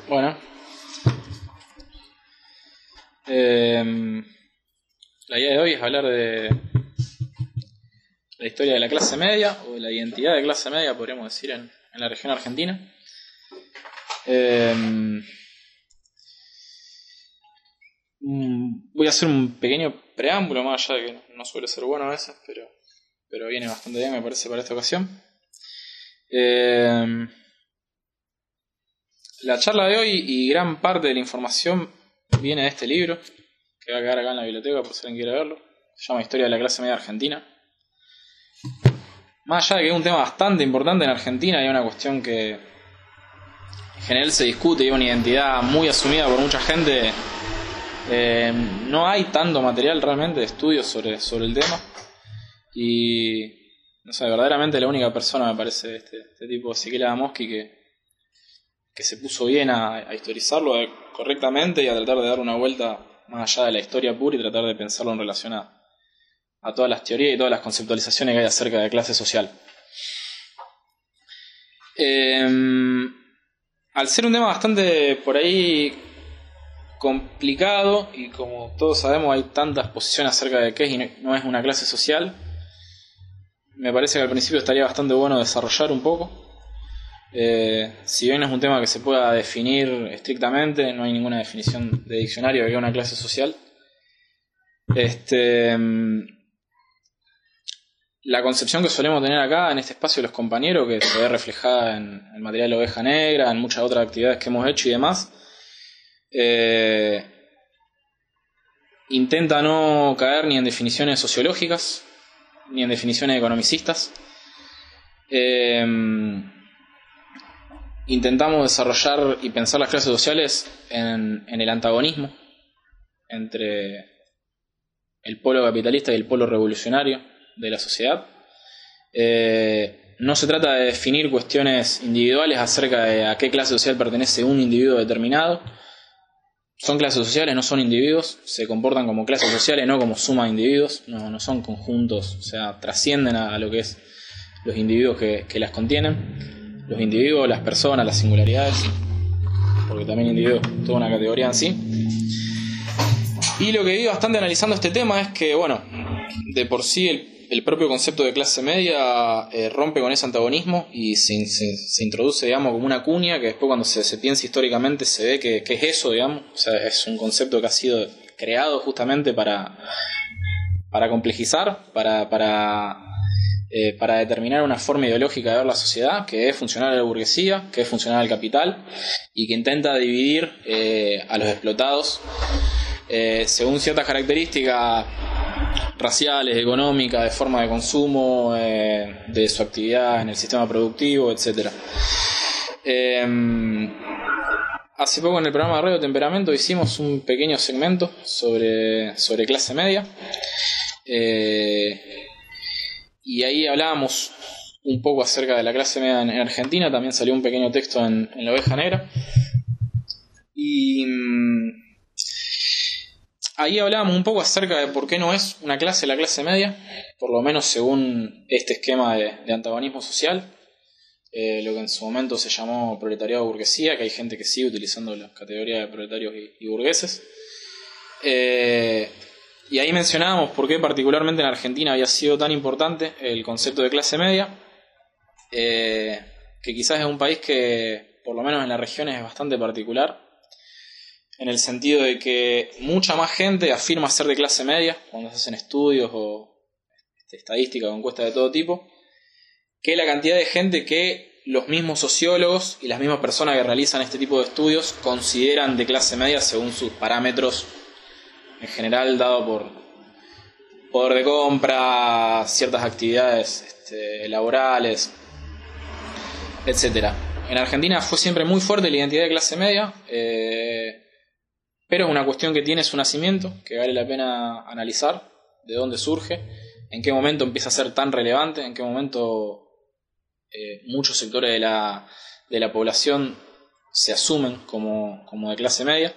Bueno, la idea de hoy es hablar de la historia de la clase media, o de la identidad de clase media, podríamos decir, en la región argentina. Voy a hacer un pequeño preámbulo, más allá de que no suele ser bueno a veces, pero viene bastante bien, me parece, para esta ocasión. La charla de hoy y gran parte de la información viene de este libro, que va a quedar acá en la biblioteca por si alguien quiere verlo. Se llama Historia de la clase media argentina. Más allá de que es un tema bastante importante en Argentina, hay una cuestión que en general se discute y hay una identidad muy asumida por mucha gente. No hay tanto material realmente de estudios sobre el tema. Y no sé, verdaderamente la única persona, me parece, de este tipo, Ezequiel Adamowski, que se puso bien a historizarlo correctamente y a tratar de dar una vuelta más allá de la historia pura y tratar de pensarlo en relación a todas las teorías y todas las conceptualizaciones que hay acerca de clase social. Al ser un tema bastante por ahí complicado, y como todos sabemos hay tantas posiciones acerca de qué es y no es una clase social, me parece que al principio estaría bastante bueno desarrollar un poco. Si bien no es un tema que se pueda definir estrictamente, no hay ninguna definición de diccionario de qué es una clase social. La concepción que solemos tener acá en este espacio los compañeros, que se ve reflejada en el material de Oveja Negra, en muchas otras actividades que hemos hecho y demás, intenta no caer ni en definiciones sociológicas ni en definiciones economicistas. Intentamos desarrollar y pensar las clases sociales en el antagonismo entre el polo capitalista y el polo revolucionario de la sociedad. No se trata de definir cuestiones individuales acerca de a qué clase social pertenece un individuo determinado. Son clases sociales, no son individuos, se comportan como clases sociales, no como suma de individuos, no son conjuntos, o sea, trascienden a lo que es los individuos que las contienen. Los individuos, las personas, las singularidades, porque también individuo es toda una categoría en sí. Y lo que vi bastante analizando este tema es que, bueno, de por sí el propio concepto de clase media rompe con ese antagonismo y se introduce, digamos, como una cuña que después cuando se piensa históricamente se ve que es eso, digamos. O sea, es un concepto que ha sido creado justamente para complejizar, para determinar una forma ideológica de ver la sociedad, que es funcional a la burguesía, que es funcional al capital y que intenta dividir a los explotados según ciertas características raciales, económicas, de forma de consumo, de su actividad en el sistema productivo, etc. Hace poco en el programa de Radio Temperamento hicimos un pequeño segmento sobre clase media. Y ahí hablábamos un poco acerca de la clase media en Argentina. También salió un pequeño texto en la Oveja Negra. Y ahí hablábamos un poco acerca de por qué no es una clase la clase media, por lo menos según este esquema de antagonismo social, lo que en su momento se llamó proletariado burguesía, que hay gente que sigue utilizando las categorías de proletarios y burgueses. Y ahí mencionábamos por qué particularmente en Argentina había sido tan importante el concepto de clase media, que quizás es un país que, por lo menos en la región, es bastante particular, en el sentido de que mucha más gente afirma ser de clase media cuando se hacen estudios o estadísticas o encuestas de todo tipo, que la cantidad de gente que los mismos sociólogos y las mismas personas que realizan este tipo de estudios consideran de clase media según sus parámetros en general dado por poder de compra, ciertas actividades laborales, etc. En Argentina fue siempre muy fuerte la identidad de clase media, pero es una cuestión que tiene su nacimiento, que vale la pena analizar, de dónde surge, en qué momento empieza a ser tan relevante, en qué momento muchos sectores de la población se asumen como de clase media.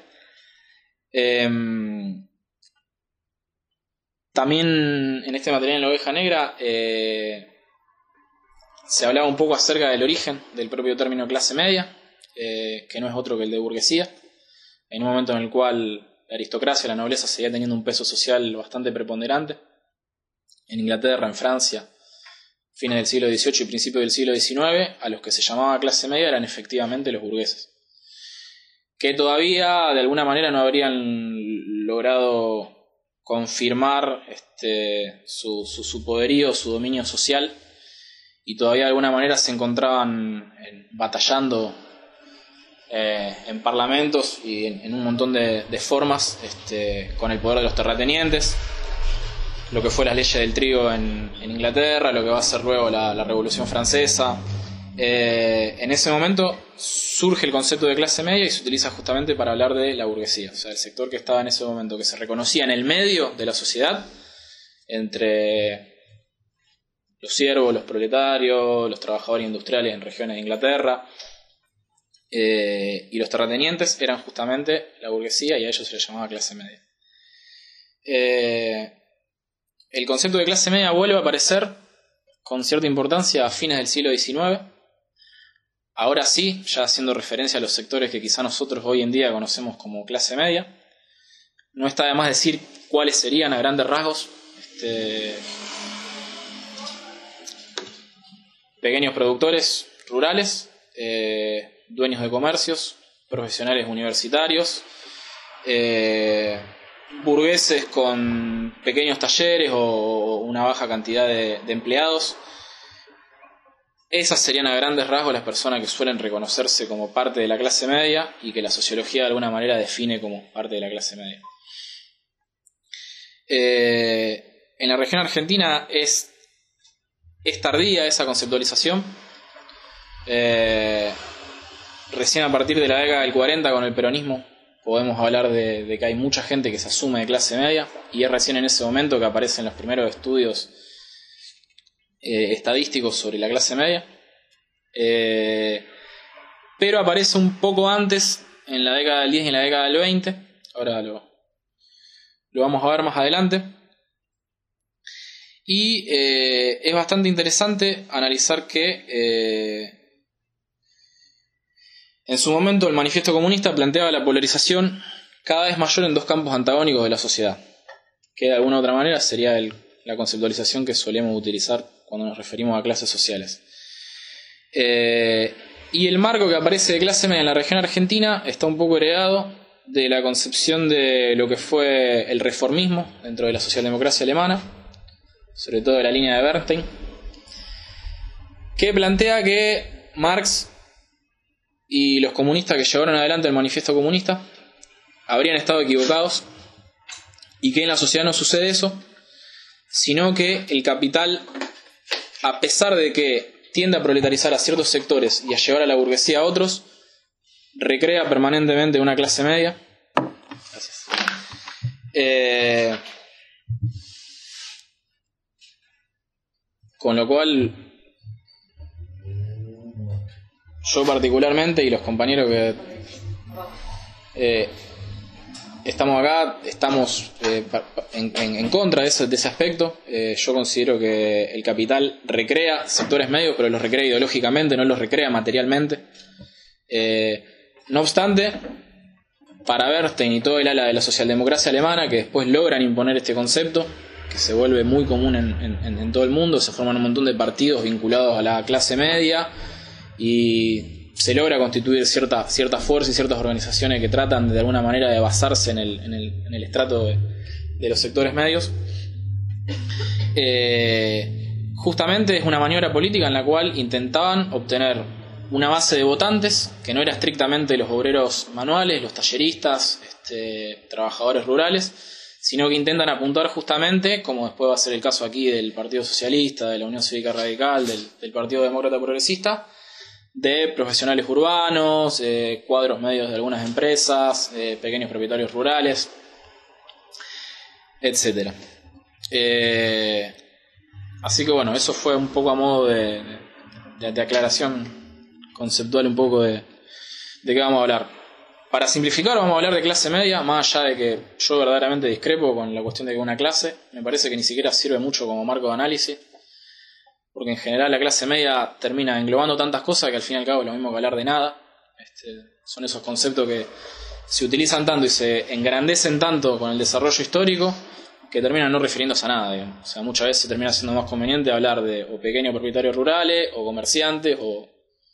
También en este material en la Oveja Negra se hablaba un poco acerca del origen del propio término clase media, que no es otro que el de burguesía, en un momento en el cual la aristocracia, la nobleza, seguía teniendo un peso social bastante preponderante. En Inglaterra, en Francia, fines del siglo XVIII y principios del siglo XIX, a los que se llamaba clase media eran efectivamente los burgueses, que todavía de alguna manera no habrían logrado confirmar su poderío, su dominio social, y todavía de alguna manera se encontraban batallando en parlamentos y en un montón de formas con el poder de los terratenientes, lo que fue las leyes del trigo en Inglaterra, lo que va a ser luego la Revolución Francesa. En ese momento surge el concepto de clase media y se utiliza justamente para hablar de la burguesía, o sea, el sector que estaba en ese momento, que se reconocía en el medio de la sociedad, entre los siervos, los proletarios, los trabajadores industriales en regiones de Inglaterra, y los terratenientes eran justamente la burguesía, y a ellos se les llamaba clase media. El concepto de clase media vuelve a aparecer con cierta importancia a fines del siglo XIX. Ahora sí, ya haciendo referencia a los sectores que quizá nosotros hoy en día conocemos como clase media. No está de más decir cuáles serían a grandes rasgos. Pequeños productores rurales, dueños de comercios, profesionales universitarios, burgueses con pequeños talleres o una baja cantidad de empleados. Esas serían a grandes rasgos las personas que suelen reconocerse como parte de la clase media y que la sociología de alguna manera define como parte de la clase media. En la región argentina es tardía esa conceptualización. Recién a partir de la década del 40 con el peronismo podemos hablar de que hay mucha gente que se asume de clase media, y es recién en ese momento que aparecen los primeros estudios estadísticos sobre la clase media, pero aparece un poco antes, en la década del 10 y en la década del 20. Ahora lo vamos a ver más adelante, y es bastante interesante analizar que en su momento el manifiesto comunista planteaba la polarización cada vez mayor en dos campos antagónicos de la sociedad, que de alguna u otra manera sería la conceptualización que solemos utilizar cuando nos referimos a clases sociales. Y el marco que aparece de clase media en la región argentina está un poco heredado de la concepción de lo que fue el reformismo dentro de la socialdemocracia alemana, sobre todo de la línea de Bernstein, que plantea que Marx y los comunistas que llevaron adelante el manifiesto comunista habrían estado equivocados, y que en la sociedad no sucede eso, sino que el capital, a pesar de que tiende a proletarizar a ciertos sectores y a llevar a la burguesía a otros, recrea permanentemente una clase media. Gracias. Con lo cual, yo particularmente y los compañeros que estamos acá, estamos en contra de ese aspecto. Yo considero que el capital recrea sectores medios, pero los recrea ideológicamente, no los recrea materialmente. No obstante, para Bernstein y todo el ala de la socialdemocracia alemana, que después logran imponer este concepto, que se vuelve muy común en todo el mundo, se forman un montón de partidos vinculados a la clase media, y se logra constituir cierta fuerza y ciertas organizaciones que tratan de alguna manera de basarse en el estrato de los sectores medios. Justamente es una maniobra política en la cual intentaban obtener una base de votantes que no era estrictamente los obreros manuales, los talleristas, trabajadores rurales, sino que intentan apuntar justamente, como después va a ser el caso aquí del Partido Socialista, de la Unión Cívica Radical, del Partido Demócrata Progresista, de profesionales urbanos, cuadros medios de algunas empresas, pequeños propietarios rurales, etc. Así que bueno, eso fue un poco a modo de aclaración conceptual un poco de qué vamos a hablar. Para simplificar, vamos a hablar de clase media, más allá de que yo verdaderamente discrepo con la cuestión de que una clase, me parece que ni siquiera sirve mucho como marco de análisis, porque en general la clase media termina englobando tantas cosas que al fin y al cabo es lo mismo que hablar de nada. Son esos conceptos que se utilizan tanto y se engrandecen tanto con el desarrollo histórico que terminan no refiriéndose a nada, digamos. O sea, muchas veces termina siendo más conveniente hablar de o pequeños propietarios rurales o comerciantes o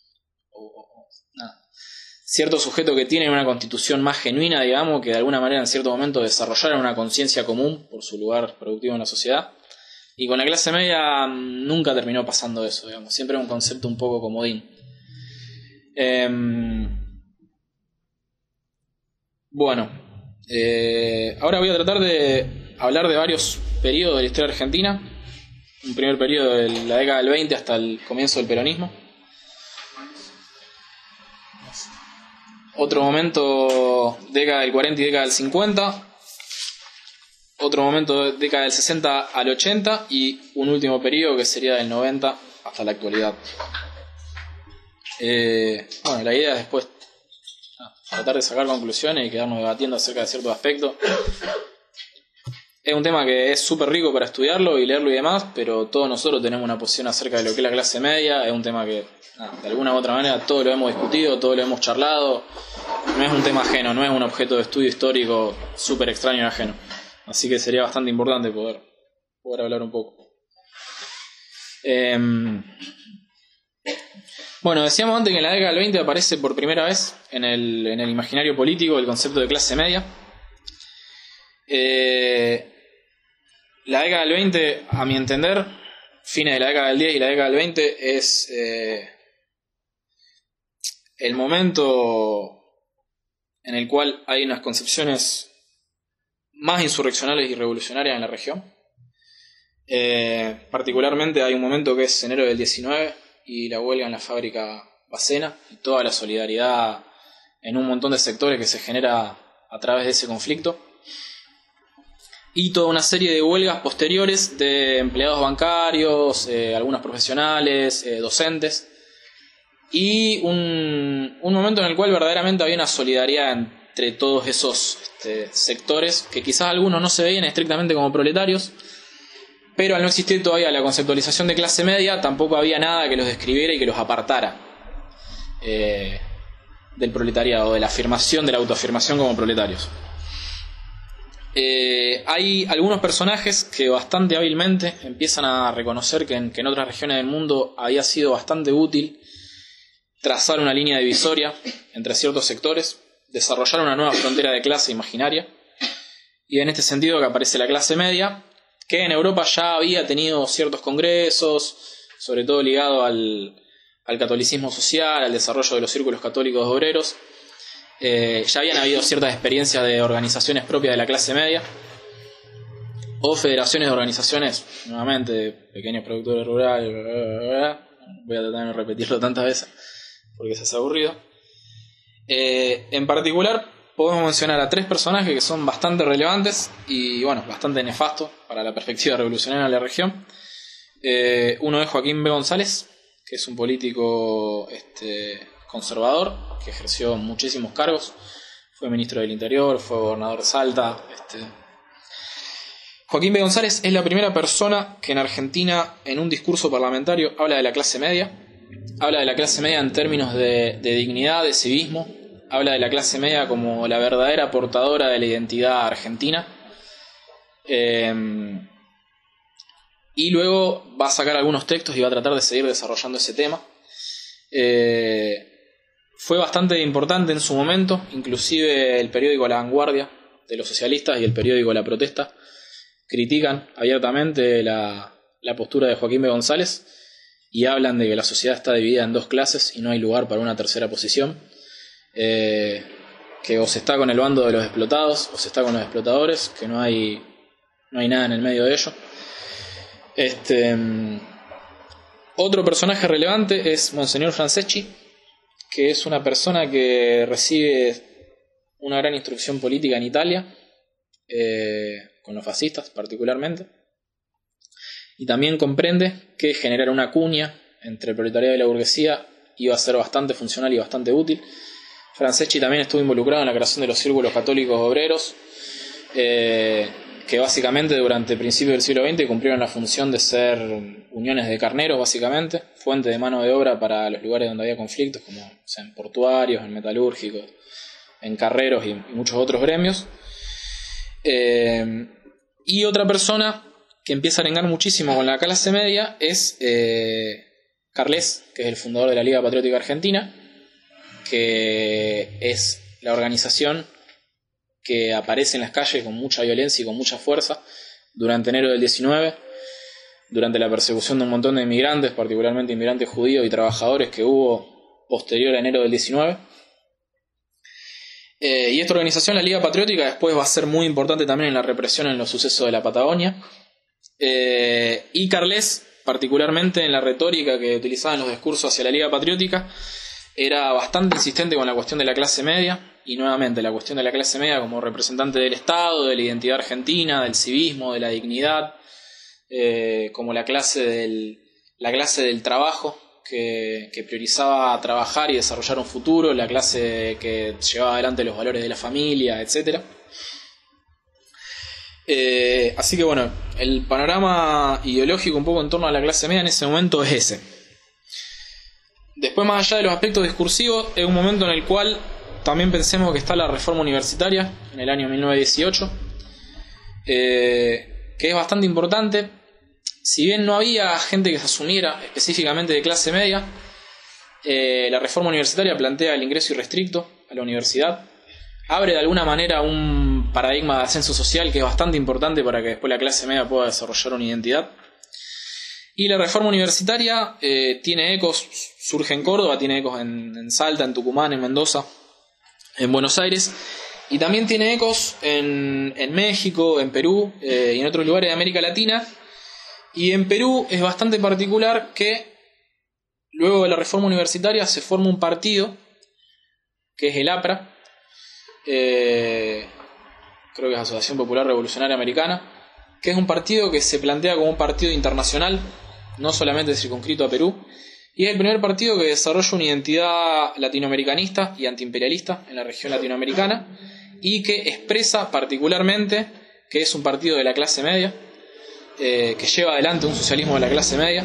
nada. Ciertos sujetos que tienen una constitución más genuina, digamos, que de alguna manera en cierto momento desarrollaron una conciencia común por su lugar productivo en la sociedad. Y con la clase media nunca terminó pasando eso, digamos. Siempre es un concepto un poco comodín. Bueno, ahora voy a tratar de hablar de varios periodos de la historia argentina. Un primer periodo de la década del 20 hasta el comienzo del peronismo. Otro momento, década del 40 y década del 50. Otro momento, década del 60 al 80. Y un último periodo que sería del 90 hasta la actualidad. Bueno, la idea es después tratar de sacar conclusiones y quedarnos debatiendo acerca de ciertos aspectos. Es un tema que es súper rico para estudiarlo y leerlo y demás, pero todos nosotros tenemos una posición acerca de lo que es la clase media. Es un tema que, de alguna u otra manera, todos lo hemos discutido, todos lo hemos charlado. No es un tema ajeno, no es un objeto de estudio histórico súper extraño y ajeno. Así que sería bastante importante poder hablar un poco. Bueno, decíamos antes que en la década del 20 aparece por primera vez en el imaginario político el concepto de clase media. La década del 20, a mi entender, fines de la década del 10 y la década del 20, es el momento en el cual hay unas concepciones más insurreccionales y revolucionarias en la región. Particularmente hay un momento que es enero del 19 y la huelga en la fábrica Bacena y toda la solidaridad en un montón de sectores que se genera a través de ese conflicto. Y toda una serie de huelgas posteriores de empleados bancarios, algunos profesionales, docentes. Y un momento en el cual verdaderamente había una solidaridad entre todos esos sectores, que quizás algunos no se veían estrictamente como proletarios, pero al no existir todavía la conceptualización de clase media, tampoco había nada que los describiera y que los apartara del proletariado, de la afirmación, de la autoafirmación como proletarios. Hay algunos personajes que bastante hábilmente empiezan a reconocer que en otras regiones del mundo había sido bastante útil trazar una línea divisoria entre ciertos sectores, desarrollar una nueva frontera de clase imaginaria, y en este sentido que aparece la clase media, que en Europa ya había tenido ciertos congresos, sobre todo ligado al catolicismo social, al desarrollo de los círculos católicos obreros. Ya habían habido ciertas experiencias de organizaciones propias de la clase media o federaciones de organizaciones, nuevamente, de pequeños productores rurales. Voy a tratar de no repetirlo tantas veces porque se hace aburrido. En particular podemos mencionar a tres personajes que son bastante relevantes y bueno, bastante nefastos para la perspectiva revolucionaria de la región. Uno es Joaquín B. González, que es un político conservador que ejerció muchísimos cargos. Fue ministro del Interior, fue gobernador de Salta. Joaquín B. González es la primera persona que en Argentina, en un discurso parlamentario, habla de la clase media. Habla de la clase media en términos de dignidad, de civismo. Habla de la clase media como la verdadera portadora de la identidad argentina. Y luego va a sacar algunos textos y va a tratar de seguir desarrollando ese tema. Fue bastante importante en su momento, inclusive el periódico La Vanguardia de los socialistas y el periódico La Protesta critican abiertamente la postura de Joaquín B. González y hablan de que la sociedad está dividida en dos clases y no hay lugar para una tercera posición, que o se está con el bando de los explotados o se está con los explotadores, que no hay nada en el medio de ello. Otro personaje relevante es Monseñor Franceschi, que es una persona que recibe una gran instrucción política en Italia, con los fascistas particularmente, y también comprende que generar una cuña entre el proletariado y la burguesía iba a ser bastante funcional y bastante útil. Franceschi también estuvo involucrado en la creación de los círculos católicos obreros, que básicamente durante principios del siglo XX cumplieron la función de ser uniones de carneros, básicamente, fuente de mano de obra para los lugares donde había conflictos, como o sea, en portuarios, en metalúrgicos, en carreros y muchos otros gremios. Y otra persona que empieza a arengar muchísimo con la clase media es Carles, que es el fundador de la Liga Patriótica Argentina, que es la organización que aparece en las calles con mucha violencia y con mucha fuerza durante enero del 19, durante la persecución de un montón de inmigrantes, particularmente inmigrantes judíos y trabajadores que hubo posterior a enero del 19. Y esta organización, la Liga Patriótica, después va a ser muy importante también en la represión en los sucesos de la Patagonia. Y Carles, particularmente en la retórica que utilizaba en los discursos hacia la Liga Patriótica, era bastante insistente con la cuestión de la clase media, y nuevamente la cuestión de la clase media como representante del Estado, de la identidad argentina, del civismo, de la dignidad, como la clase del trabajo, que priorizaba trabajar y desarrollar un futuro, la clase que llevaba adelante los valores de la familia, etc. Así que bueno, el panorama ideológico un poco en torno a la clase media en ese momento es ese. Después, más allá de los aspectos discursivos, es un momento en el cual también pensemos que está la reforma universitaria en el año 1918, que es bastante importante. Si bien no había gente que se asumiera específicamente de clase media, la reforma universitaria plantea el ingreso irrestricto a la universidad, abre de alguna manera un paradigma de ascenso social que es bastante importante para que después la clase media pueda desarrollar una identidad. Y la reforma universitaria tiene ecos, surge en Córdoba, tiene ecos en Salta, en Tucumán, en Mendoza, en Buenos Aires, y también tiene ecos en México, en Perú y en otros lugares de América Latina. Y en Perú es bastante particular que luego de la reforma universitaria se forma un partido que es el APRA, creo que es Asociación Popular Revolucionaria Americana, que es un partido que se plantea como un partido internacional, no solamente circunscrito a Perú, y es el primer partido que desarrolla una identidad latinoamericanista y antiimperialista en la región latinoamericana, y que expresa particularmente que es un partido de la clase media, que lleva adelante un socialismo de la clase media,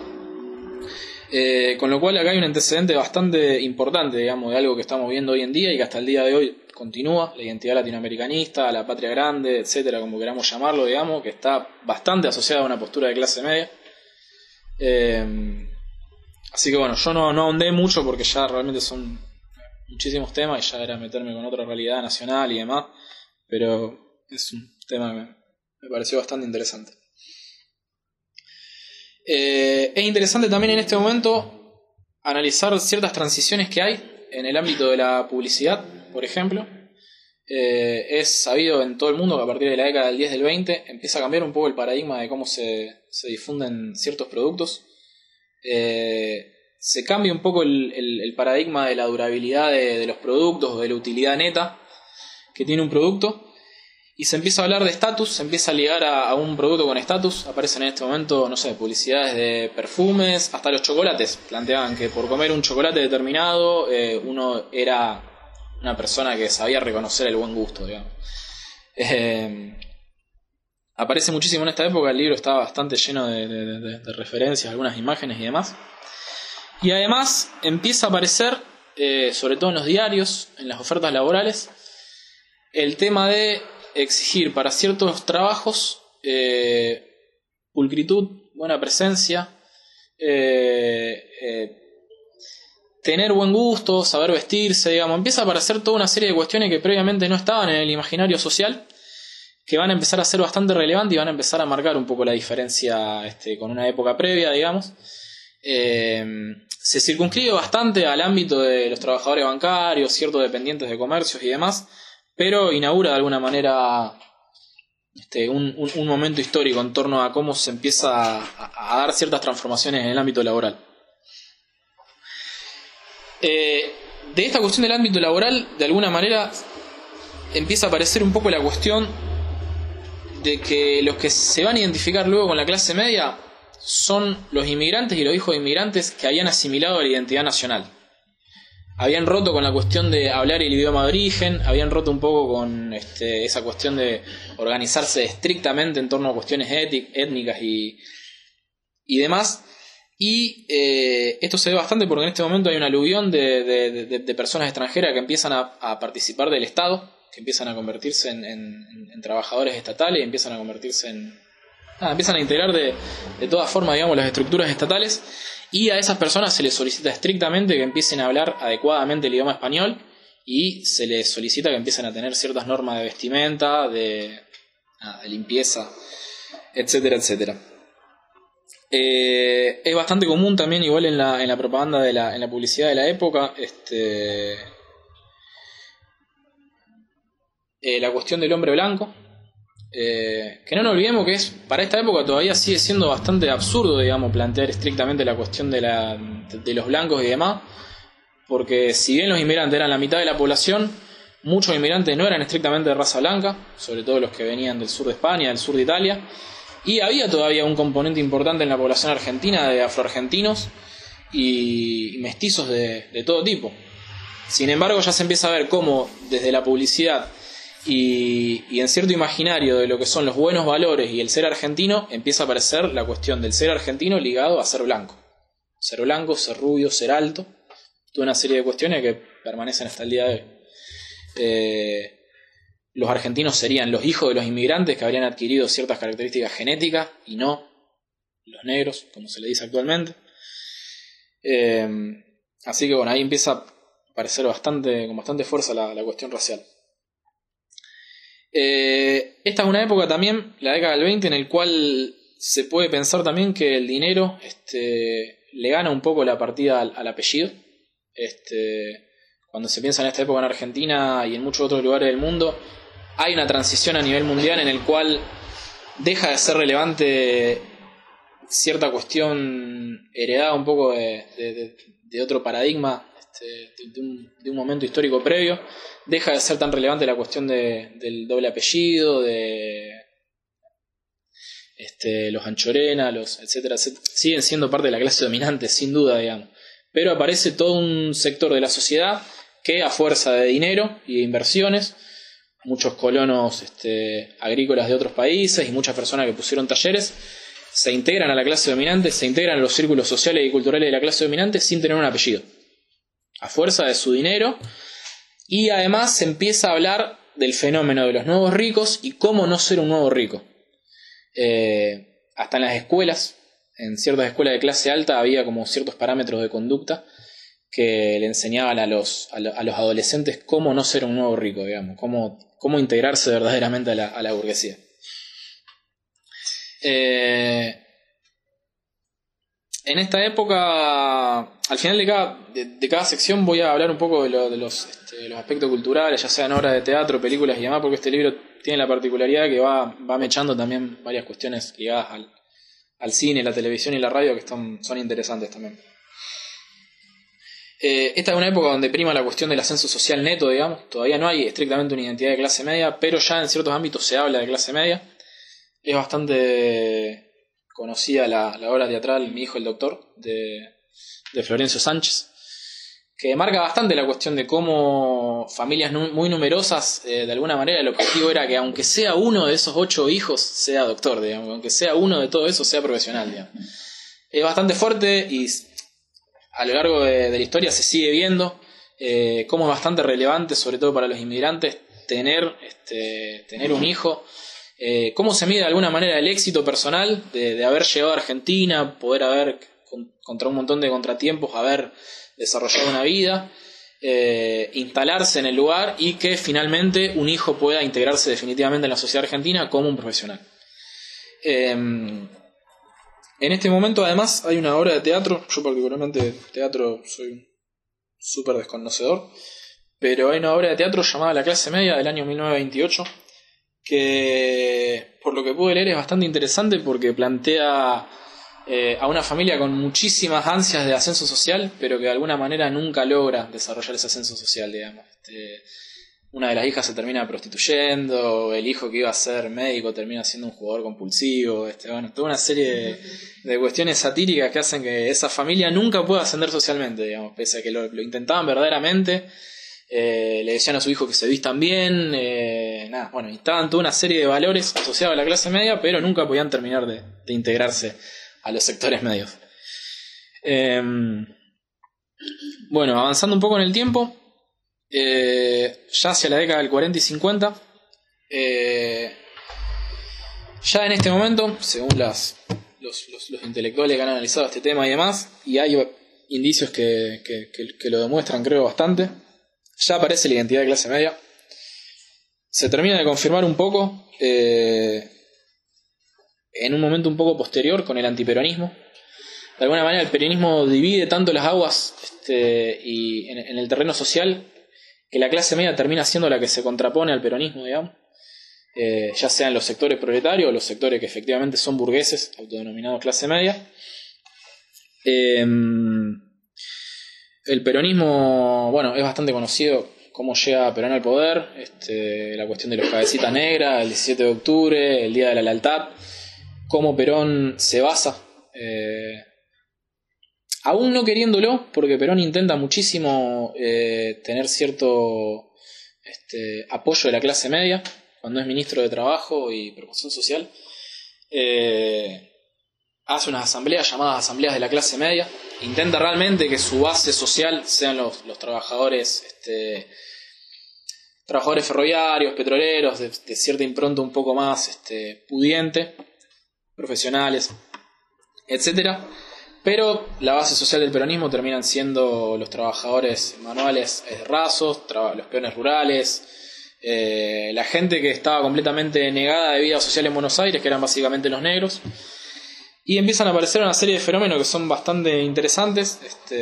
con lo cual acá hay un antecedente bastante importante, digamos, de algo que estamos viendo hoy en día y que hasta el día de hoy continúa, la identidad latinoamericanista, la patria grande, etcétera, como queramos llamarlo, digamos, que está bastante asociada a una postura de clase media. Así que bueno, yo no ahondé mucho porque ya realmente son muchísimos temas y ya era meterme con otra realidad nacional y demás, pero es un tema que me pareció bastante interesante. Es interesante también en este momento analizar ciertas transiciones que hay en el ámbito de la publicidad, por ejemplo. Es sabido en todo el mundo que a partir de la década del 10 del 20 empieza a cambiar un poco el paradigma de cómo se difunden ciertos productos. Se cambia un poco el paradigma de la durabilidad de los productos o de la utilidad neta que tiene un producto, y se empieza a hablar de estatus, se empieza a ligar a un producto con estatus. Aparecen en este momento, no sé, publicidades de perfumes, hasta los chocolates. Planteaban que por comer un chocolate determinado uno era una persona que sabía reconocer el buen gusto, digamos. Aparece muchísimo en esta época, el libro está bastante lleno de referencias, algunas imágenes y demás. Y además empieza a aparecer, sobre todo en los diarios, en las ofertas laborales, el tema de exigir para ciertos trabajos pulcritud, buena presencia, tener buen gusto, saber vestirse, digamos. Empieza a aparecer toda una serie de cuestiones que previamente no estaban en el imaginario social, que van a empezar a ser bastante relevantes y van a empezar a marcar un poco la diferencia con una época previa, digamos. Se circunscribe bastante al ámbito de los trabajadores bancarios, ciertos dependientes de comercios y demás, pero inaugura de alguna manera un momento histórico en torno a cómo se empieza a dar ciertas transformaciones en el ámbito laboral. De esta cuestión del ámbito laboral, de alguna manera empieza a aparecer un poco la cuestión de que los que se van a identificar luego con la clase media son los inmigrantes y los hijos de inmigrantes que habían asimilado la identidad nacional. habían roto con la cuestión de hablar el idioma de origen, habían roto un poco con esa cuestión de organizarse estrictamente en torno a cuestiones étnicas y demás. Y esto se ve bastante porque en este momento hay un aluvión de personas extranjeras que empiezan a participar del Estado, que empiezan a convertirse en trabajadores estatales, empiezan a convertirse empiezan a integrar de todas formas, digamos, las estructuras estatales, y a esas personas se les solicita estrictamente que empiecen a hablar adecuadamente el idioma español, y se les solicita que empiecen a tener ciertas normas de vestimenta, de limpieza, etcétera, etcétera. Es bastante común también, igual en la propaganda en la publicidad de la época, la cuestión del hombre blanco, que no nos olvidemos que para esta época todavía sigue siendo bastante absurdo, digamos, plantear estrictamente la cuestión de los blancos y demás, porque si bien los inmigrantes eran la mitad de la población, muchos inmigrantes no eran estrictamente de raza blanca, sobre todo los que venían del sur de España, del sur de Italia. Y había todavía un componente importante en la población argentina de afroargentinos y mestizos de todo tipo. Sin embargo, ya se empieza a ver cómo desde la publicidad y en cierto imaginario de lo que son los buenos valores y el ser argentino, empieza a aparecer la cuestión del ser argentino ligado a ser blanco. Ser blanco, ser rubio, ser alto. Toda una serie de cuestiones que permanecen hasta el día de hoy. Los argentinos serían los hijos de los inmigrantes que habrían adquirido ciertas características genéticas y no los negros, como se le dice actualmente. Así que bueno, ahí empieza a aparecer con bastante fuerza la cuestión racial. Esta es una época también, la década del 20, en el cual se puede pensar también que el dinero le gana un poco la partida al apellido. Cuando se piensa en esta época en Argentina y en muchos otros lugares del mundo, hay una transición a nivel mundial en el cual deja de ser relevante cierta cuestión heredada un poco de otro paradigma, de un momento histórico previo. Deja de ser tan relevante la cuestión del doble apellido, de los Anchorena, etcétera, etcétera. Siguen siendo parte de la clase dominante, sin duda, digamos. Pero aparece todo un sector de la sociedad que, a fuerza de dinero y de inversiones, muchos colonos agrícolas de otros países y muchas personas que pusieron talleres, se integran a la clase dominante, se integran a los círculos sociales y culturales de la clase dominante sin tener un apellido, a fuerza de su dinero. Y además se empieza a hablar del fenómeno de los nuevos ricos y cómo no ser un nuevo rico. Hasta en las escuelas, en ciertas escuelas de clase alta, había como ciertos parámetros de conducta que le enseñaban a los adolescentes cómo no ser un nuevo rico, digamos, cómo integrarse verdaderamente a la burguesía. En esta época, al final de cada sección voy a hablar un poco de los aspectos culturales, ya sean obras de teatro, películas y demás, porque este libro tiene la particularidad que va mechando también varias cuestiones ligadas al cine, la televisión y la radio, que son interesantes también. Esta es una época donde prima la cuestión del ascenso social neto, digamos. Todavía no hay estrictamente una identidad de clase media, pero ya en ciertos ámbitos se habla de clase media. Es bastante conocida la obra teatral Mi hijo el doctor, de Florencio Sánchez, que marca bastante la cuestión de cómo familias muy numerosas, de alguna manera el objetivo era que aunque sea uno de esos 8 hijos sea doctor, digamos, aunque sea uno de todo eso sea profesional, digamos. Es bastante fuerte y a lo largo de la historia se sigue viendo cómo es bastante relevante, sobre todo para los inmigrantes, tener un hijo. Cómo se mide de alguna manera el éxito personal de haber llegado a Argentina, poder haber, contra un montón de contratiempos, haber desarrollado una vida, instalarse en el lugar y que finalmente un hijo pueda integrarse definitivamente en la sociedad argentina como un profesional. En este momento además hay una obra de teatro, yo particularmente teatro soy súper desconocedor, pero hay una obra de teatro llamada La clase media del año 1928, que por lo que pude leer es bastante interesante porque plantea a una familia con muchísimas ansias de ascenso social, pero que de alguna manera nunca logra desarrollar ese ascenso social, digamos. una de las hijas se termina prostituyendo, el hijo que iba a ser médico termina siendo un jugador compulsivo, bueno, toda una serie de cuestiones satíricas que hacen que esa familia nunca pueda ascender socialmente, digamos, pese a que lo intentaban verdaderamente. Le decían a su hijo que se vistan bien, instaban toda una serie de valores asociados a la clase media, pero nunca podían terminar de integrarse a los sectores medios. Bueno, avanzando un poco en el tiempo, ya hacia la década del 40 y 50, ya en este momento, según los intelectuales que han analizado este tema y demás, y hay indicios que lo demuestran, creo, bastante, ya aparece la identidad de clase media. Se termina de confirmar un poco en un momento un poco posterior con el antiperonismo. De alguna manera el peronismo divide tanto las aguas y en el terreno social, que la clase media termina siendo la que se contrapone al peronismo, digamos, ya sean los sectores proletarios o los sectores que efectivamente son burgueses, autodenominados clase media. El peronismo, bueno, es bastante conocido cómo llega Perón al poder, la cuestión de los cabecitas negras, el 17 de octubre, el Día de la Lealtad, cómo Perón se basa, aún no queriéndolo, porque Perón intenta muchísimo tener cierto apoyo de la clase media, cuando es ministro de Trabajo y Promoción Social. Hace unas asambleas llamadas asambleas de la clase media, intenta realmente que su base social sean los trabajadores, trabajadores ferroviarios, petroleros, de cierta impronta un poco más pudiente, profesionales, etcétera. Pero la base social del peronismo terminan siendo los trabajadores manuales rasos, los peones rurales, la gente que estaba completamente negada de vida social en Buenos Aires, que eran básicamente los negros. Y empiezan a aparecer una serie de fenómenos que son bastante interesantes.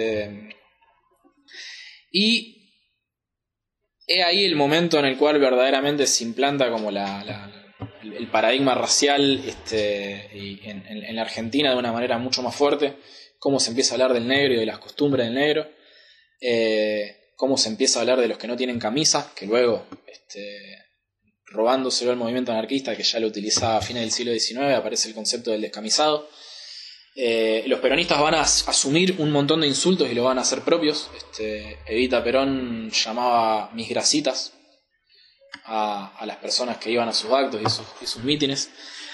Y es ahí el momento en el cual verdaderamente se implanta como el paradigma racial en la Argentina de una manera mucho más fuerte. Cómo se empieza a hablar del negro y de las costumbres del negro. Cómo se empieza a hablar de los que no tienen camisa, que luego, robándoselo al movimiento anarquista, que ya lo utilizaba a fines del siglo XIX, aparece el concepto del descamisado. Los peronistas van a asumir un montón de insultos y lo van a hacer propios. Evita Perón llamaba mis grasitas a las personas que iban a sus actos y sus mítines.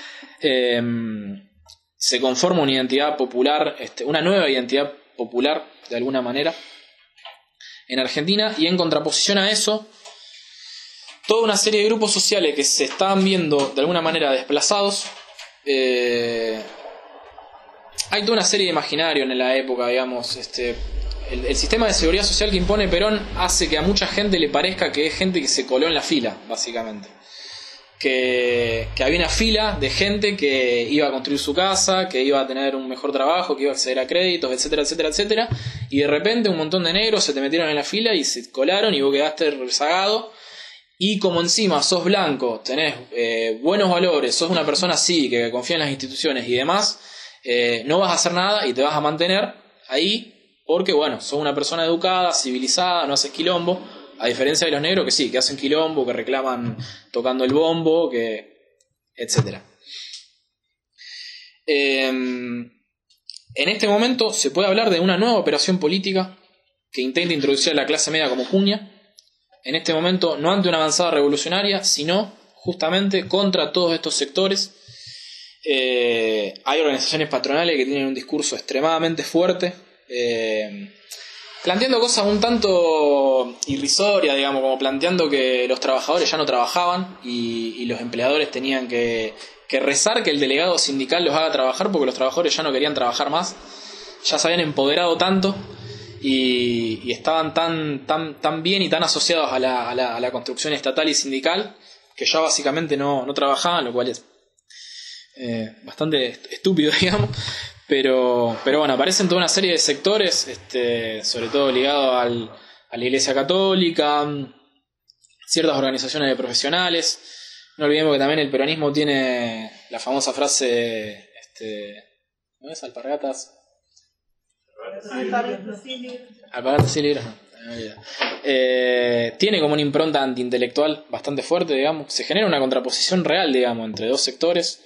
Se conforma una identidad popular, una nueva identidad popular de alguna manera en Argentina, y en contraposición a eso, toda una serie de grupos sociales que se estaban viendo de alguna manera desplazados. Hay toda una serie de imaginarios en la época, digamos. El sistema de seguridad social que impone Perón hace que a mucha gente le parezca que es gente que se coló en la fila, básicamente. Que había una fila de gente que iba a construir su casa, que iba a tener un mejor trabajo, que iba a acceder a créditos, etcétera, etcétera, etcétera. Y de repente un montón de negros se te metieron en la fila y se colaron y vos quedaste rezagado. Y como encima sos blanco, tenés buenos valores, sos una persona así, que confía en las instituciones y demás, no vas a hacer nada y te vas a mantener ahí porque, bueno, sos una persona educada, civilizada, no haces quilombo, a diferencia de los negros que sí, que hacen quilombo, que reclaman tocando el bombo, etcétera. En este momento se puede hablar de una nueva operación política que intenta introducir a la clase media como cuña. En este momento, no ante una avanzada revolucionaria, sino justamente contra todos estos sectores. Hay organizaciones patronales que tienen un discurso extremadamente fuerte, planteando cosas un tanto irrisorias, digamos, como planteando que los trabajadores ya no trabajaban y los empleadores tenían que rezar que el delegado sindical los haga trabajar porque los trabajadores ya no querían trabajar más, ya se habían empoderado tanto y estaban tan bien y tan asociados a la construcción estatal y sindical que ya básicamente no trabajaban, lo cual es bastante estúpido, digamos. Pero bueno, aparecen toda una serie de sectores, sobre todo ligados a la Iglesia Católica, ciertas organizaciones de profesionales. No olvidemos que también el peronismo tiene la famosa frase, ¿no es? Alpargatas. Alpargatas y libros, no. Tiene como una impronta antiintelectual bastante fuerte, digamos. Se genera una contraposición real, digamos, entre dos sectores.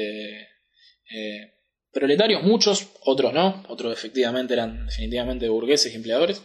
Proletarios, muchos, otros no. Otros efectivamente eran definitivamente burgueses y empleadores.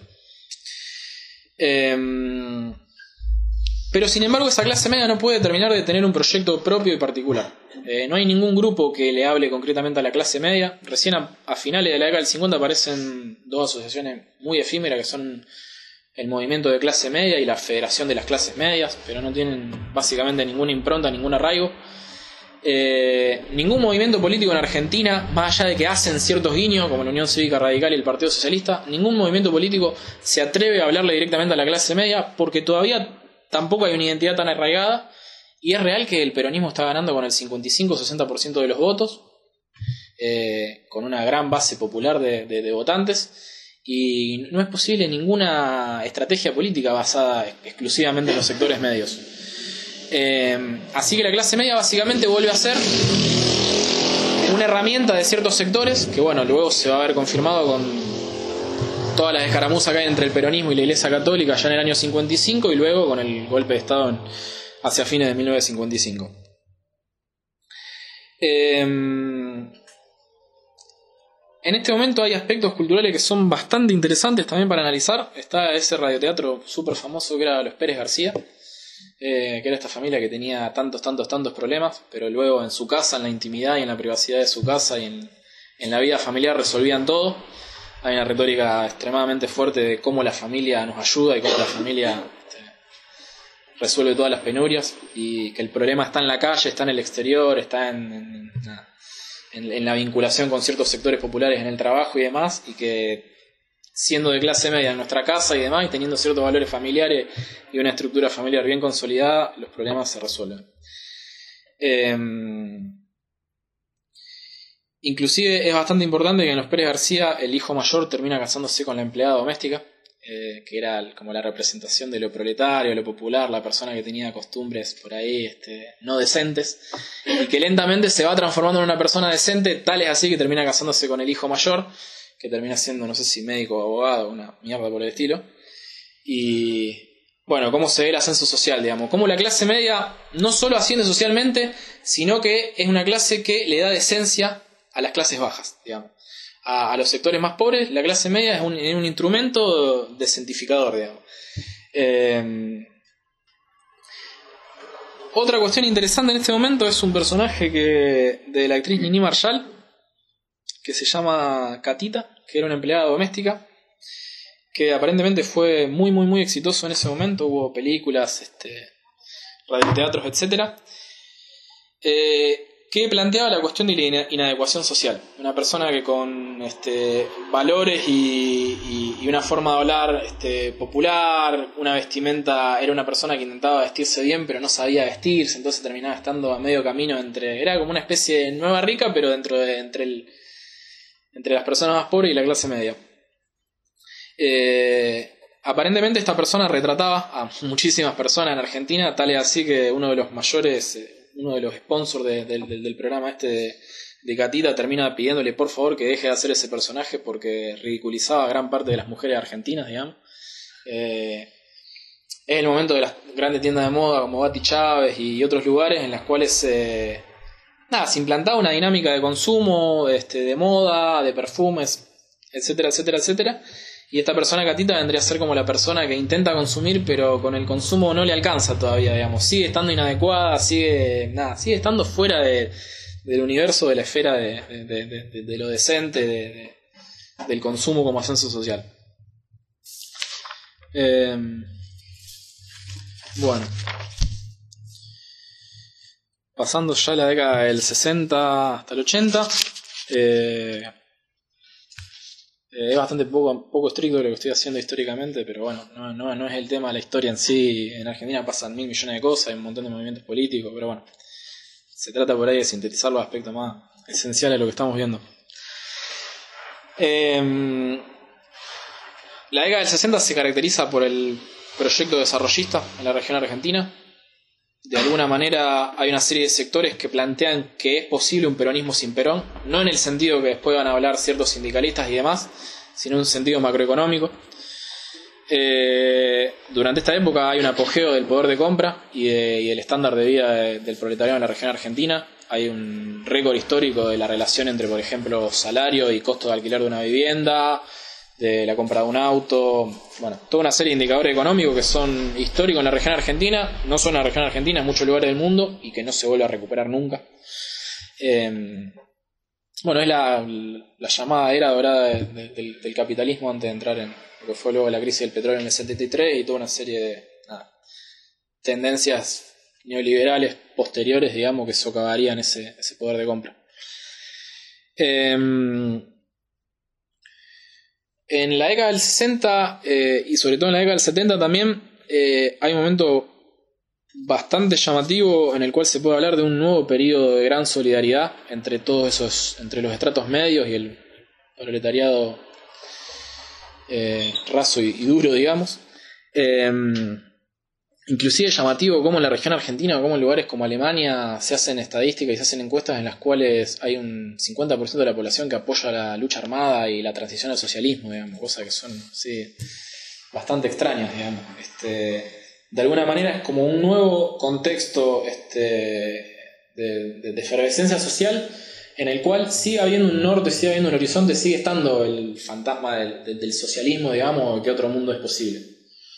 Pero sin embargo esa clase media no puede terminar de tener un proyecto propio y particular. No hay ningún grupo que le hable concretamente a la clase media. Recién a finales de la década del 50 aparecen dos asociaciones muy efímeras que son el Movimiento de Clase Media y la Federación de las Clases Medias, pero no tienen básicamente ninguna impronta, ningún arraigo. Ningún movimiento político en Argentina, más allá de que hacen ciertos guiños como la Unión Cívica Radical y el Partido Socialista, ningún movimiento político se atreve a hablarle directamente a la clase media porque todavía tampoco hay una identidad tan arraigada. Y es real que el peronismo está ganando con el 55-60% de los votos, con una gran base popular de votantes, y no es posible ninguna estrategia política basada exclusivamente en los sectores medios. Así que la clase media básicamente vuelve a ser una herramienta de ciertos sectores, que bueno, luego se va a ver confirmado con todas las escaramuzas que hay entre el peronismo y la Iglesia Católica ya en el año 55 y luego con el golpe de Estado hacia fines de 1955. En este momento hay aspectos culturales que son bastante interesantes también para analizar. Está ese radioteatro súper famoso que era Los Pérez García, que era esta familia que tenía tantos problemas, pero luego en su casa, en la intimidad y en la privacidad de su casa y en la vida familiar resolvían todo. Hay una retórica extremadamente fuerte de cómo la familia nos ayuda y cómo la familia resuelve todas las penurias, y que el problema está en la calle, está en el exterior, está en la vinculación con ciertos sectores populares en el trabajo y demás, y que siendo de clase media en nuestra casa y demás, y teniendo ciertos valores familiares y una estructura familiar bien consolidada, los problemas se resuelven. Inclusive es bastante importante que en Los Pérez García el hijo mayor termina casándose con la empleada doméstica, que era como la representación de lo proletario, lo popular, la persona que tenía costumbres por ahí no decentes, y que lentamente se va transformando en una persona decente, tal es así que termina casándose con el hijo mayor, que termina siendo, no sé si médico o abogado, una mierda por el estilo. Y bueno, cómo se ve el ascenso social, digamos, cómo la clase media no solo asciende socialmente, sino que es una clase que le da decencia a las clases bajas, digamos. A los sectores más pobres, la clase media es un instrumento decentificador, digamos. Otra cuestión interesante en este momento es un personaje de la actriz Nini Marshall, que se llama Catita, que era una empleada doméstica, que aparentemente fue muy muy muy exitoso en ese momento. Hubo películas, radioteatros, etc. Que planteaba la cuestión de la inadecuación social. Una persona que con valores y una forma de hablar popular, una vestimenta, era una persona que intentaba vestirse bien pero no sabía vestirse, entonces terminaba estando a medio camino era como una especie de nueva rica, pero entre las personas más pobres y la clase media. Aparentemente esta persona retrataba a muchísimas personas en Argentina, tal es así que uno de los mayores, uno de los sponsors del programa de Catita termina pidiéndole por favor que deje de hacer ese personaje porque ridiculizaba a gran parte de las mujeres argentinas, digamos. Es el momento de las grandes tiendas de moda como Bati Chávez y otros lugares en las cuales se implantaba una dinámica de consumo, de moda, de perfumes, etcétera, etcétera, etcétera. Y esta persona Catita vendría a ser como la persona que intenta consumir, pero con el consumo no le alcanza todavía, digamos. Sigue estando inadecuada, sigue estando fuera del universo, de la esfera de lo decente, del consumo como ascenso social. Bueno. Pasando ya la década del 60 hasta el 80. Es bastante poco estricto lo que estoy haciendo históricamente, pero bueno, no es el tema de la historia en sí. En Argentina pasan 1.000 millones de cosas, hay un montón de movimientos políticos, pero bueno, se trata por ahí de sintetizar los aspectos más esenciales de lo que estamos viendo. La década del 60 se caracteriza por el proyecto desarrollista en la región argentina. De alguna manera hay una serie de sectores que plantean que es posible un peronismo sin Perón, no en el sentido que después van a hablar ciertos sindicalistas y demás, sino en un sentido macroeconómico. Durante esta época hay un apogeo del poder de compra y del estándar de vida del proletariado en la región argentina. Hay un récord histórico de la relación entre, por ejemplo, salario y costo de alquiler de una vivienda, de la compra de un auto, bueno, toda una serie de indicadores económicos que son históricos en la región argentina, no solo en la región argentina, en muchos lugares del mundo, y que no se vuelve a recuperar nunca. Bueno, es la llamada era dorada del capitalismo antes de entrar en lo que fue luego la crisis del petróleo en el 73 y toda una serie de tendencias neoliberales posteriores, digamos, que socavarían ese poder de compra. En la década del 60 y sobre todo en la década del 70 también hay un momento bastante llamativo en el cual se puede hablar de un nuevo periodo de gran solidaridad entre todos esos, entre los estratos medios y el proletariado raso y duro, digamos. Inclusive llamativo cómo en la región argentina o cómo en lugares como Alemania se hacen estadísticas y se hacen encuestas en las cuales hay un 50% de la población que apoya la lucha armada y la transición al socialismo, digamos, cosas que son bastante extrañas, digamos. De alguna manera es como un nuevo contexto de efervescencia social en el cual sigue habiendo un norte, sigue habiendo un horizonte, sigue estando el fantasma del socialismo, digamos, que otro mundo es posible.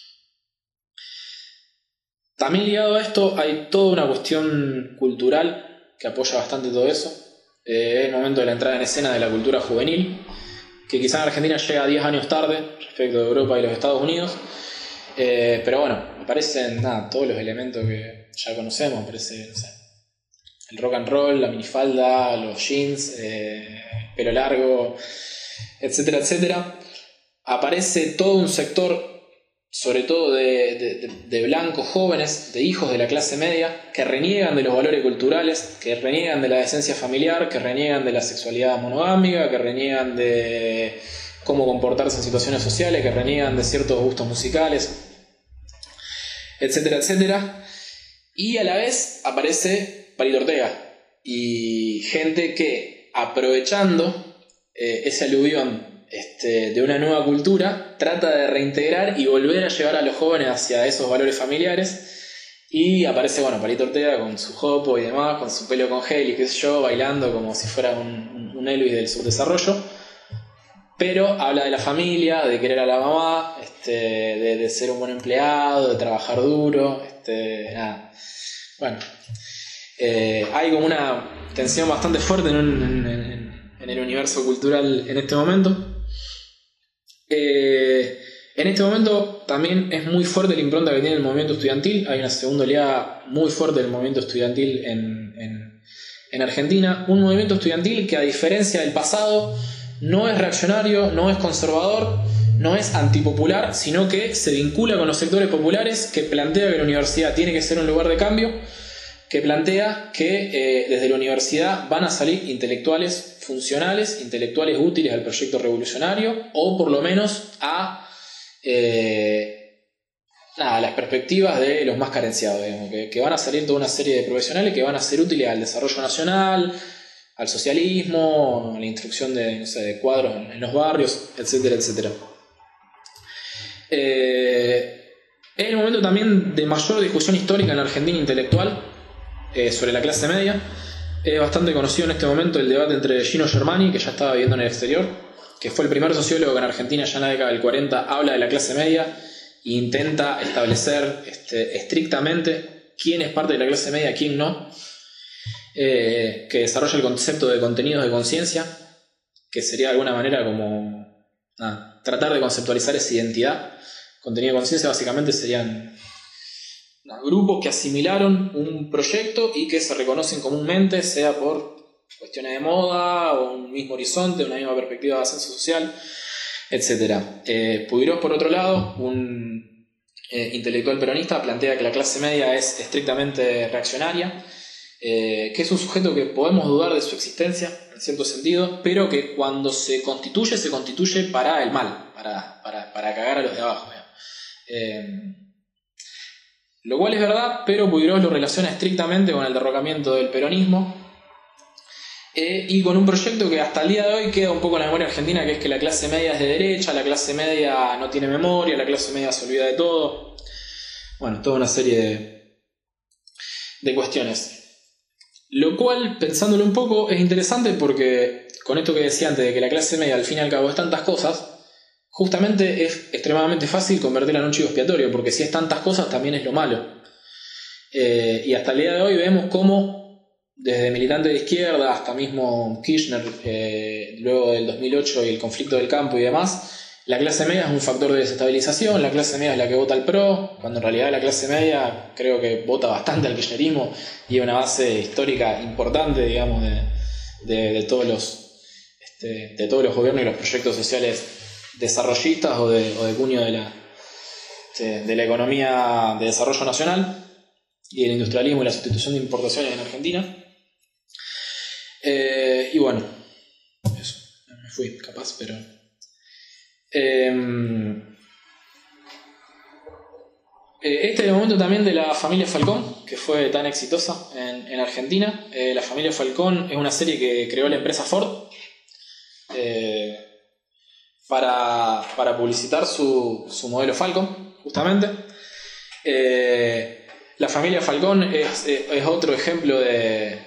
También ligado a esto hay toda una cuestión cultural que apoya bastante todo eso. Es el momento de la entrada en escena de la cultura juvenil, que quizá en Argentina llega 10 años tarde respecto de Europa y los Estados Unidos. Pero bueno, me parecen todos los elementos que ya conocemos. Me parece, no sé, el rock and roll, la minifalda, los jeans, pelo largo, etcétera, etcétera. Aparece todo un sector, sobre todo de blancos jóvenes, de hijos de la clase media, que reniegan de los valores culturales, que reniegan de la decencia familiar, que reniegan de la sexualidad monogámica, que reniegan de cómo comportarse en situaciones sociales, que reniegan de ciertos gustos musicales, etcétera, etcétera. Y a la vez aparece Palito Ortega y gente que, aprovechando ese aluvión de una nueva cultura, trata de reintegrar y volver a llevar a los jóvenes hacia esos valores familiares. Y aparece, bueno, Palito Ortega con su jopo y demás, con su pelo con gel y qué sé yo, bailando como si fuera un Elvis del subdesarrollo. Pero habla de la familia, de querer a la mamá, de ser un buen empleado, de trabajar duro, Bueno, hay como una tensión bastante fuerte en el universo cultural en este momento. En este momento también es muy fuerte la impronta que tiene el movimiento estudiantil. Hay una segunda oleada muy fuerte del movimiento estudiantil en Argentina. Un movimiento estudiantil que, a diferencia del pasado, no es reaccionario, no es conservador, no es antipopular, sino que se vincula con los sectores populares, que plantea que la universidad tiene que ser un lugar de cambio, que plantea que desde la universidad van a salir intelectuales funcionales, intelectuales útiles al proyecto revolucionario, o por lo menos a las perspectivas de los más carenciados, digamos, que van a salir toda una serie de profesionales que van a ser útiles al desarrollo nacional, al socialismo, a la instrucción de cuadros en los barrios, etcétera, etcétera. Es el momento también de mayor discusión histórica en la Argentina intelectual sobre la clase media. Es bastante conocido en este momento el debate entre Gino Germani, que ya estaba viviendo en el exterior, que fue el primer sociólogo que en Argentina ya en la década del 40 habla de la clase media e intenta establecer estrictamente quién es parte de la clase media y quién no, que desarrolla el concepto de contenidos de conciencia, que sería de alguna manera como tratar de conceptualizar esa identidad. Contenido de conciencia básicamente serían grupos que asimilaron un proyecto y que se reconocen comúnmente, sea por cuestiones de moda o un mismo horizonte, una misma perspectiva de ascenso social, etc. Puigros, por otro lado, un intelectual peronista, plantea que la clase media es estrictamente reaccionaria, que es un sujeto que podemos dudar de su existencia en cierto sentido, pero que cuando se constituye para el mal, para cagar a los de abajo. Lo cual es verdad, pero Puigros lo relaciona estrictamente con el derrocamiento del peronismo. y con un proyecto que hasta el día de hoy queda un poco en la memoria argentina, que es que la clase media es de derecha, la clase media no tiene memoria, la clase media se olvida de todo. Bueno, toda una serie de cuestiones. Lo cual, pensándolo un poco, es interesante porque con esto que decía antes de que la clase media al fin y al cabo es tantas cosas, justamente es extremadamente fácil convertirla en un chivo expiatorio, porque si es tantas cosas también es lo malo. Y hasta el día de hoy vemos cómo desde militantes de izquierda hasta mismo Kirchner, luego del 2008 y el conflicto del campo y demás, la clase media es un factor de desestabilización, la clase media es la que vota al PRO, cuando en realidad la clase media creo que vota bastante al kirchnerismo y es una base histórica importante, digamos, de todos los gobiernos y los proyectos sociales desarrollistas o de cuño de la economía de desarrollo nacional y el industrialismo y la sustitución de importaciones en Argentina. Y bueno, eso, me fui capaz, pero... Este es el momento también de la familia Falcón, que fue tan exitosa en Argentina. La familia Falcón es una serie que creó la empresa Ford para publicitar su modelo Falcon, justamente. La familia Falcón es otro ejemplo de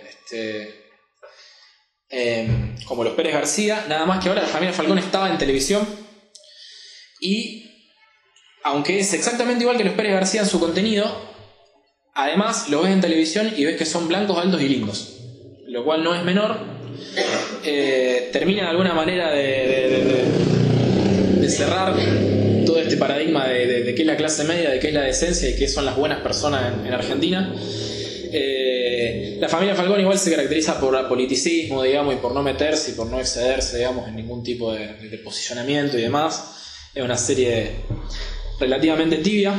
como los Pérez García, nada más que ahora la familia Falcón estaba en televisión y aunque es exactamente igual que los Pérez García en su contenido, además lo ves en televisión y ves que son blancos, altos y lindos, lo cual no es menor. Termina de alguna manera de cerrar todo este paradigma de qué es la clase media, de qué es la decencia y qué son las buenas personas en Argentina. La familia Falcón igual se caracteriza por politicismo, digamos, y por no meterse y por no excederse, digamos, en ningún tipo de posicionamiento y demás. Es una serie relativamente tibia.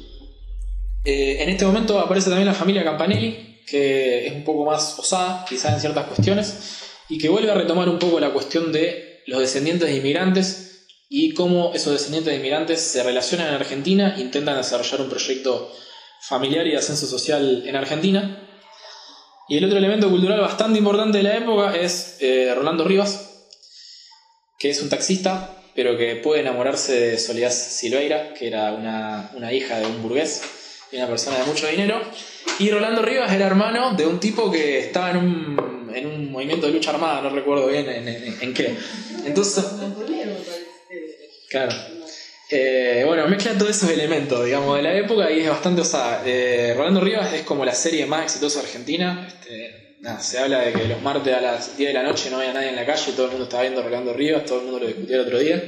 En este momento aparece también la familia Campanelli, que es un poco más osada, quizás en ciertas cuestiones, y que vuelve a retomar un poco la cuestión de los descendientes de inmigrantes y cómo esos descendientes de inmigrantes se relacionan en Argentina e intentan desarrollar un proyecto familiar y de ascenso social en Argentina. Y el otro elemento cultural bastante importante de la época es Rolando Rivas, que es un taxista, pero que puede enamorarse de Soledad Silveira, que era una hija de un burgués y una persona de mucho dinero. Y Rolando Rivas era hermano de un tipo que estaba en un movimiento de lucha armada, no recuerdo bien en qué. Entonces, claro. Bueno, mezcla todos esos elementos, digamos, de la época y es bastante osada. Rolando Rivas es como la serie más exitosa argentina. Se habla de que los martes a las 10 de la noche no había nadie en la calle, todo el mundo estaba viendo Rolando Rivas, todo el mundo lo discutía el otro día.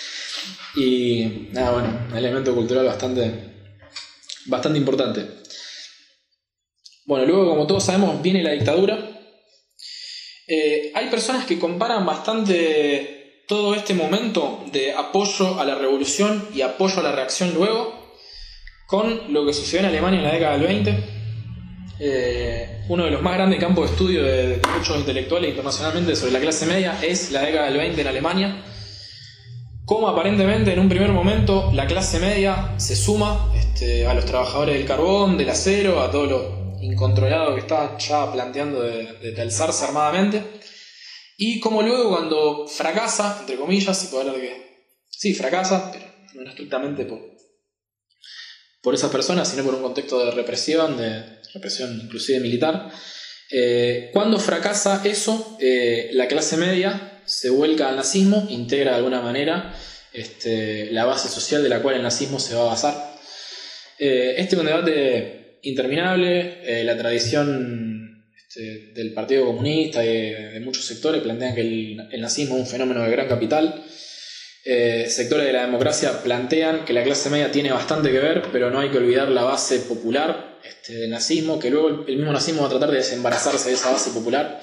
Y bueno, un elemento cultural bastante importante. Bueno, luego, como todos sabemos, viene la dictadura. Hay personas que comparan bastante todo este momento de apoyo a la revolución y apoyo a la reacción luego con lo que sucedió en Alemania en la década del 20. Uno de los más grandes campos de estudio de muchos intelectuales internacionalmente sobre la clase media es la década del 20 en Alemania. Cómo aparentemente en un primer momento la clase media se suma a los trabajadores del carbón, del acero, a todo lo incontrolado que estaban ya planteando de alzarse armadamente. Y como luego cuando fracasa, entre comillas, se puede hablar de que sí, fracasa, pero no estrictamente por esas personas, sino por un contexto de represión inclusive militar. Cuando fracasa eso, la clase media se vuelca al nazismo, integra de alguna manera la base social de la cual el nazismo se va a basar. Este es un debate interminable. La tradición del Partido Comunista y de muchos sectores plantean que el nazismo es un fenómeno de gran capital. Sectores de la democracia plantean que la clase media tiene bastante que ver, pero no hay que olvidar la base popular del nazismo, que luego el mismo nazismo va a tratar de desembarazarse de esa base popular.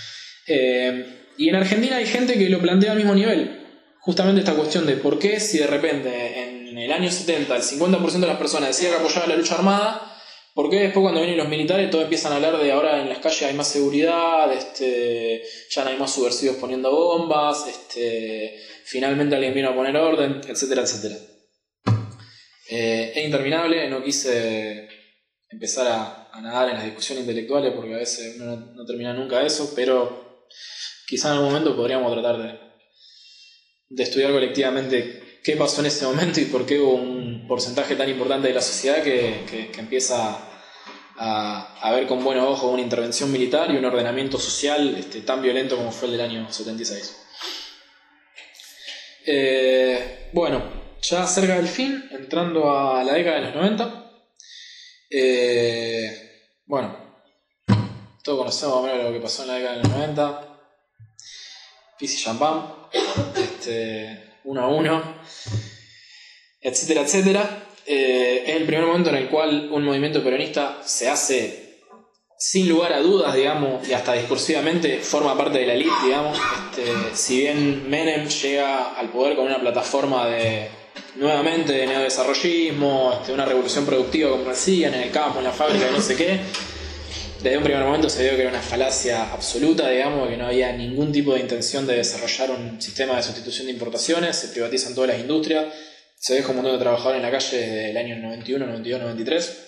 Y en Argentina hay gente que lo plantea al mismo nivel. Justamente esta cuestión de por qué si de repente en el año 70 el 50% de las personas decía que apoyaba la lucha armada, ¿por qué después cuando vienen los militares todos empiezan a hablar de ahora en las calles hay más seguridad, ya no hay más subversivos poniendo bombas, finalmente alguien vino a poner orden, etcétera, etcétera? Es interminable, no quise empezar a nadar en las discusiones intelectuales porque a veces uno no termina nunca eso, pero quizá en algún momento podríamos tratar de estudiar colectivamente qué pasó en ese momento y por qué hubo un porcentaje tan importante de la sociedad que empieza a ver con buenos ojos una intervención militar y un ordenamiento social tan violento como fue el del año 76. Bueno, ya cerca del fin, entrando a la década de los 90, bueno, todos conocemos más o menos lo que pasó en la década de los 90. Pis y champán, 1-1, etcétera, etcétera. Es el primer momento en el cual un movimiento peronista se hace sin lugar a dudas, digamos, y hasta discursivamente forma parte de la élite, digamos. Si bien Menem llega al poder con una plataforma nuevamente de neodesarrollismo, una revolución productiva como decían, en el campo, en la fábrica, no sé qué, desde un primer momento se vio que era una falacia absoluta, digamos, que no había ningún tipo de intención de desarrollar un sistema de sustitución de importaciones, se privatizan todas las industrias, se deja un montón de trabajadores en la calle desde el año 91, 92, 93.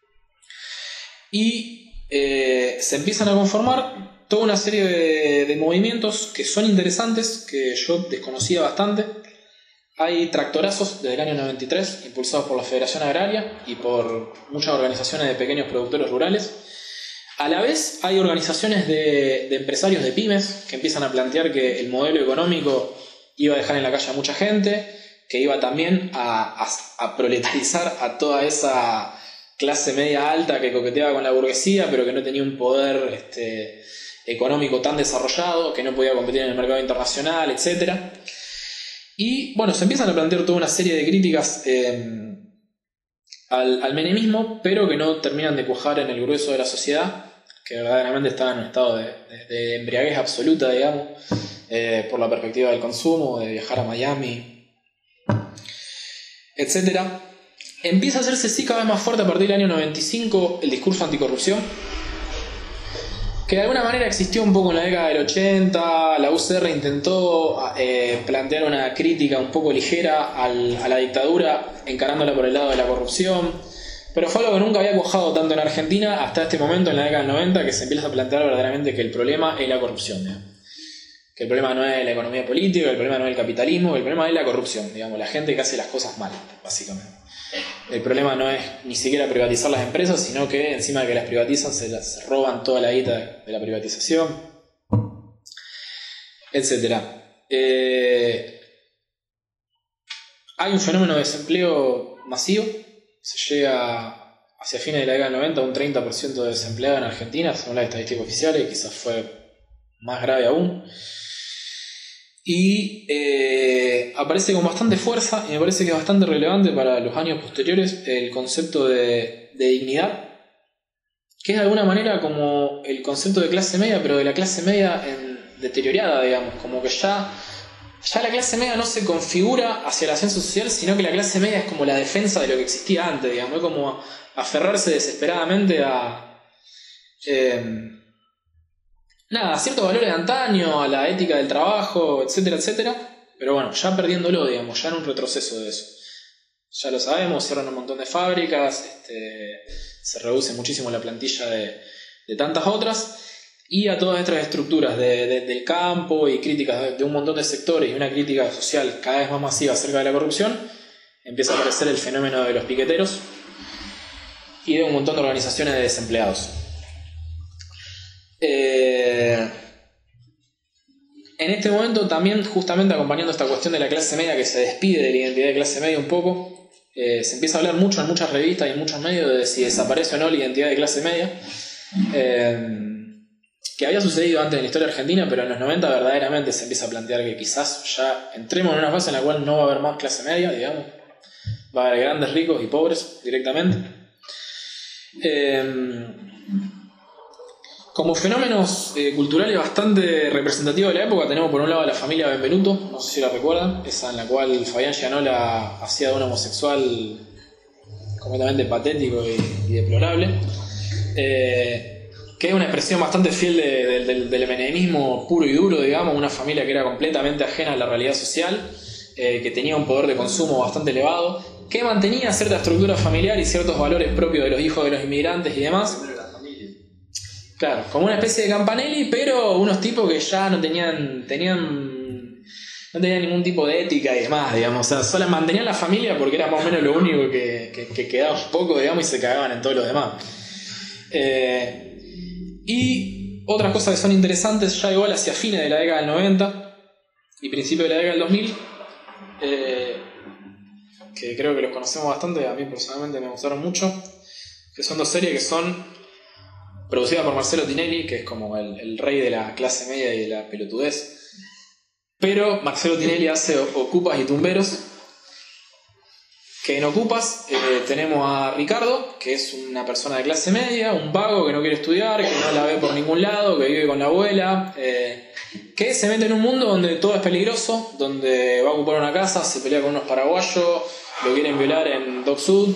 Y se empiezan a conformar toda una serie de movimientos que son interesantes, que yo desconocía bastante. Hay tractorazos desde el año 93, impulsados por la Federación Agraria y por muchas organizaciones de pequeños productores rurales. A la vez hay organizaciones de empresarios de pymes que empiezan a plantear que el modelo económico iba a dejar en la calle a mucha gente, que iba también a proletarizar a toda esa clase media alta que coqueteaba con la burguesía, pero que no tenía un poder económico tan desarrollado, que no podía competir en el mercado internacional, etc. Y bueno, se empiezan a plantear toda una serie de críticas al menemismo, pero que no terminan de cuajar en el grueso de la sociedad, que verdaderamente estaba en un estado de embriaguez absoluta, digamos, por la perspectiva del consumo, de viajar a Miami, etc. Empieza a hacerse sí cada vez más fuerte a partir del año 95 el discurso anticorrupción, que de alguna manera existió un poco en la década del 80. La UCR intentó plantear una crítica un poco ligera a la dictadura, encarándola por el lado de la corrupción, pero fue algo que nunca había cuajado tanto en Argentina hasta este momento, en la década del 90, que se empieza a plantear verdaderamente que el problema es la corrupción, digamos. Que el problema no es la economía política, que el problema no es el capitalismo, que el problema es la corrupción, digamos, la gente que hace las cosas mal, básicamente. El problema no es ni siquiera privatizar las empresas, sino que encima de que las privatizan se roban toda la guita de la privatización, etc. Hay un fenómeno de desempleo masivo. Se llega hacia fines de la década del 90 a un 30% de desempleado en Argentina, según las estadísticas oficiales, quizás fue más grave aún. Y aparece con bastante fuerza, y me parece que es bastante relevante para los años posteriores, el concepto de dignidad, que es de alguna manera como el concepto de clase media, pero de la clase media deteriorada, digamos, como que ya la clase media no se configura hacia el ascenso social, sino que la clase media es como la defensa de lo que existía antes, digamos, es como aferrarse desesperadamente a ciertos valores de antaño, a la ética del trabajo, etcétera, etcétera, pero bueno, ya perdiéndolo, digamos, ya en un retroceso de eso. Ya lo sabemos, cierran un montón de fábricas, se reduce muchísimo la plantilla de tantas otras. Y a todas estas estructuras del campo y críticas de un montón de sectores y una crítica social cada vez más masiva acerca de la corrupción, empieza a aparecer el fenómeno de los piqueteros y de un montón de organizaciones de desempleados. En este momento también, justamente acompañando esta cuestión de la clase media que se despide de la identidad de clase media un poco, se empieza a hablar mucho en muchas revistas y en muchos medios de si desaparece o no la identidad de clase media. Que había sucedido antes en la historia argentina, pero en los 90 verdaderamente se empieza a plantear que quizás ya entremos en una fase en la cual no va a haber más clase media, digamos, va a haber grandes ricos y pobres directamente. Como fenómenos culturales bastante representativos de la época tenemos por un lado a la familia Benvenuto, no sé si la recuerdan, esa en la cual Fabián Gianola hacía de un homosexual completamente patético y deplorable. Que es una expresión bastante fiel del menemismo puro y duro, digamos, una familia que era completamente ajena a la realidad social, que tenía un poder de consumo bastante elevado, que mantenía cierta estructura familiar y ciertos valores propios de los hijos de los inmigrantes y demás. Claro, como una especie de Campanelli, pero unos tipos que ya no tenían no tenían ningún tipo de ética y demás, digamos. O sea, solo mantenían la familia porque era más o menos lo único que quedaba un poco, digamos, y se cagaban en todos los demás. Y otras cosas que son interesantes, ya igual hacia fines de la década del 90 y principios de la década del 2000, que creo que los conocemos bastante, a mí personalmente me gustaron mucho, que son dos series que son producidas por Marcelo Tinelli, que es como el rey de la clase media y de la pelotudez. Pero Marcelo Tinelli hace Ocupas y Tumberos. Que en Ocupas tenemos a Ricardo, que es una persona de clase media, un vago que no quiere estudiar, que no la ve por ningún lado, que vive con la abuela, que se mete en un mundo donde todo es peligroso, donde va a ocupar una casa, se pelea con unos paraguayos, lo quieren violar en Dock Sud.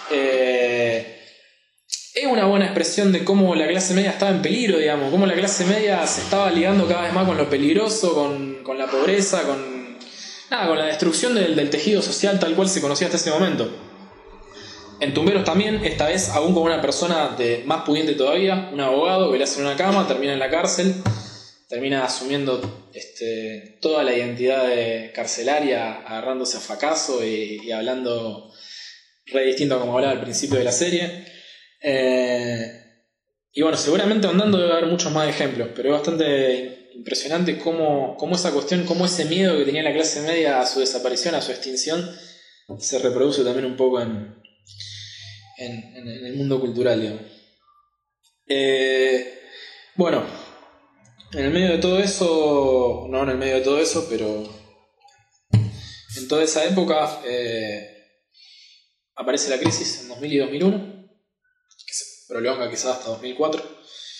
Es una buena expresión de cómo la clase media estaba en peligro, digamos, cómo la clase media se estaba ligando cada vez más con lo peligroso, con la pobreza, con la destrucción del tejido social tal cual se conocía hasta ese momento. En Tumberos también, esta vez aún con una persona más pudiente todavía, un abogado que le hacen una cama, termina en la cárcel, termina asumiendo toda la identidad carcelaria, agarrándose a fracaso y hablando re distinto a como hablaba al principio de la serie. Y bueno, seguramente andando debe haber muchos más ejemplos, pero es bastante impresionante cómo esa cuestión, cómo ese miedo que tenía la clase media a su desaparición, a su extinción, se reproduce también un poco en el mundo cultural, digamos. Bueno, en el medio de todo eso, no en el medio de todo eso, pero en toda esa época aparece la crisis en 2000 y 2001, que se prolonga quizás hasta 2004.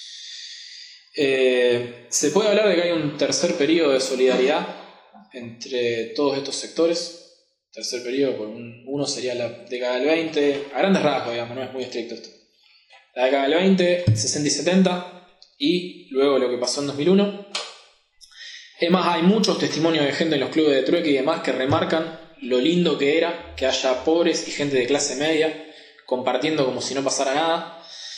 Se puede hablar de que hay un tercer periodo de solidaridad entre todos estos sectores. Tercer periodo, uno sería la década del 20, a grandes rasgos, digamos, no es muy estricto esto. La década del 20, 60 y 70, y luego lo que pasó en 2001. Es más, hay muchos testimonios de gente en los clubes de trueque y demás que remarcan lo lindo que era que haya pobres y gente de clase media compartiendo como si no pasara nada.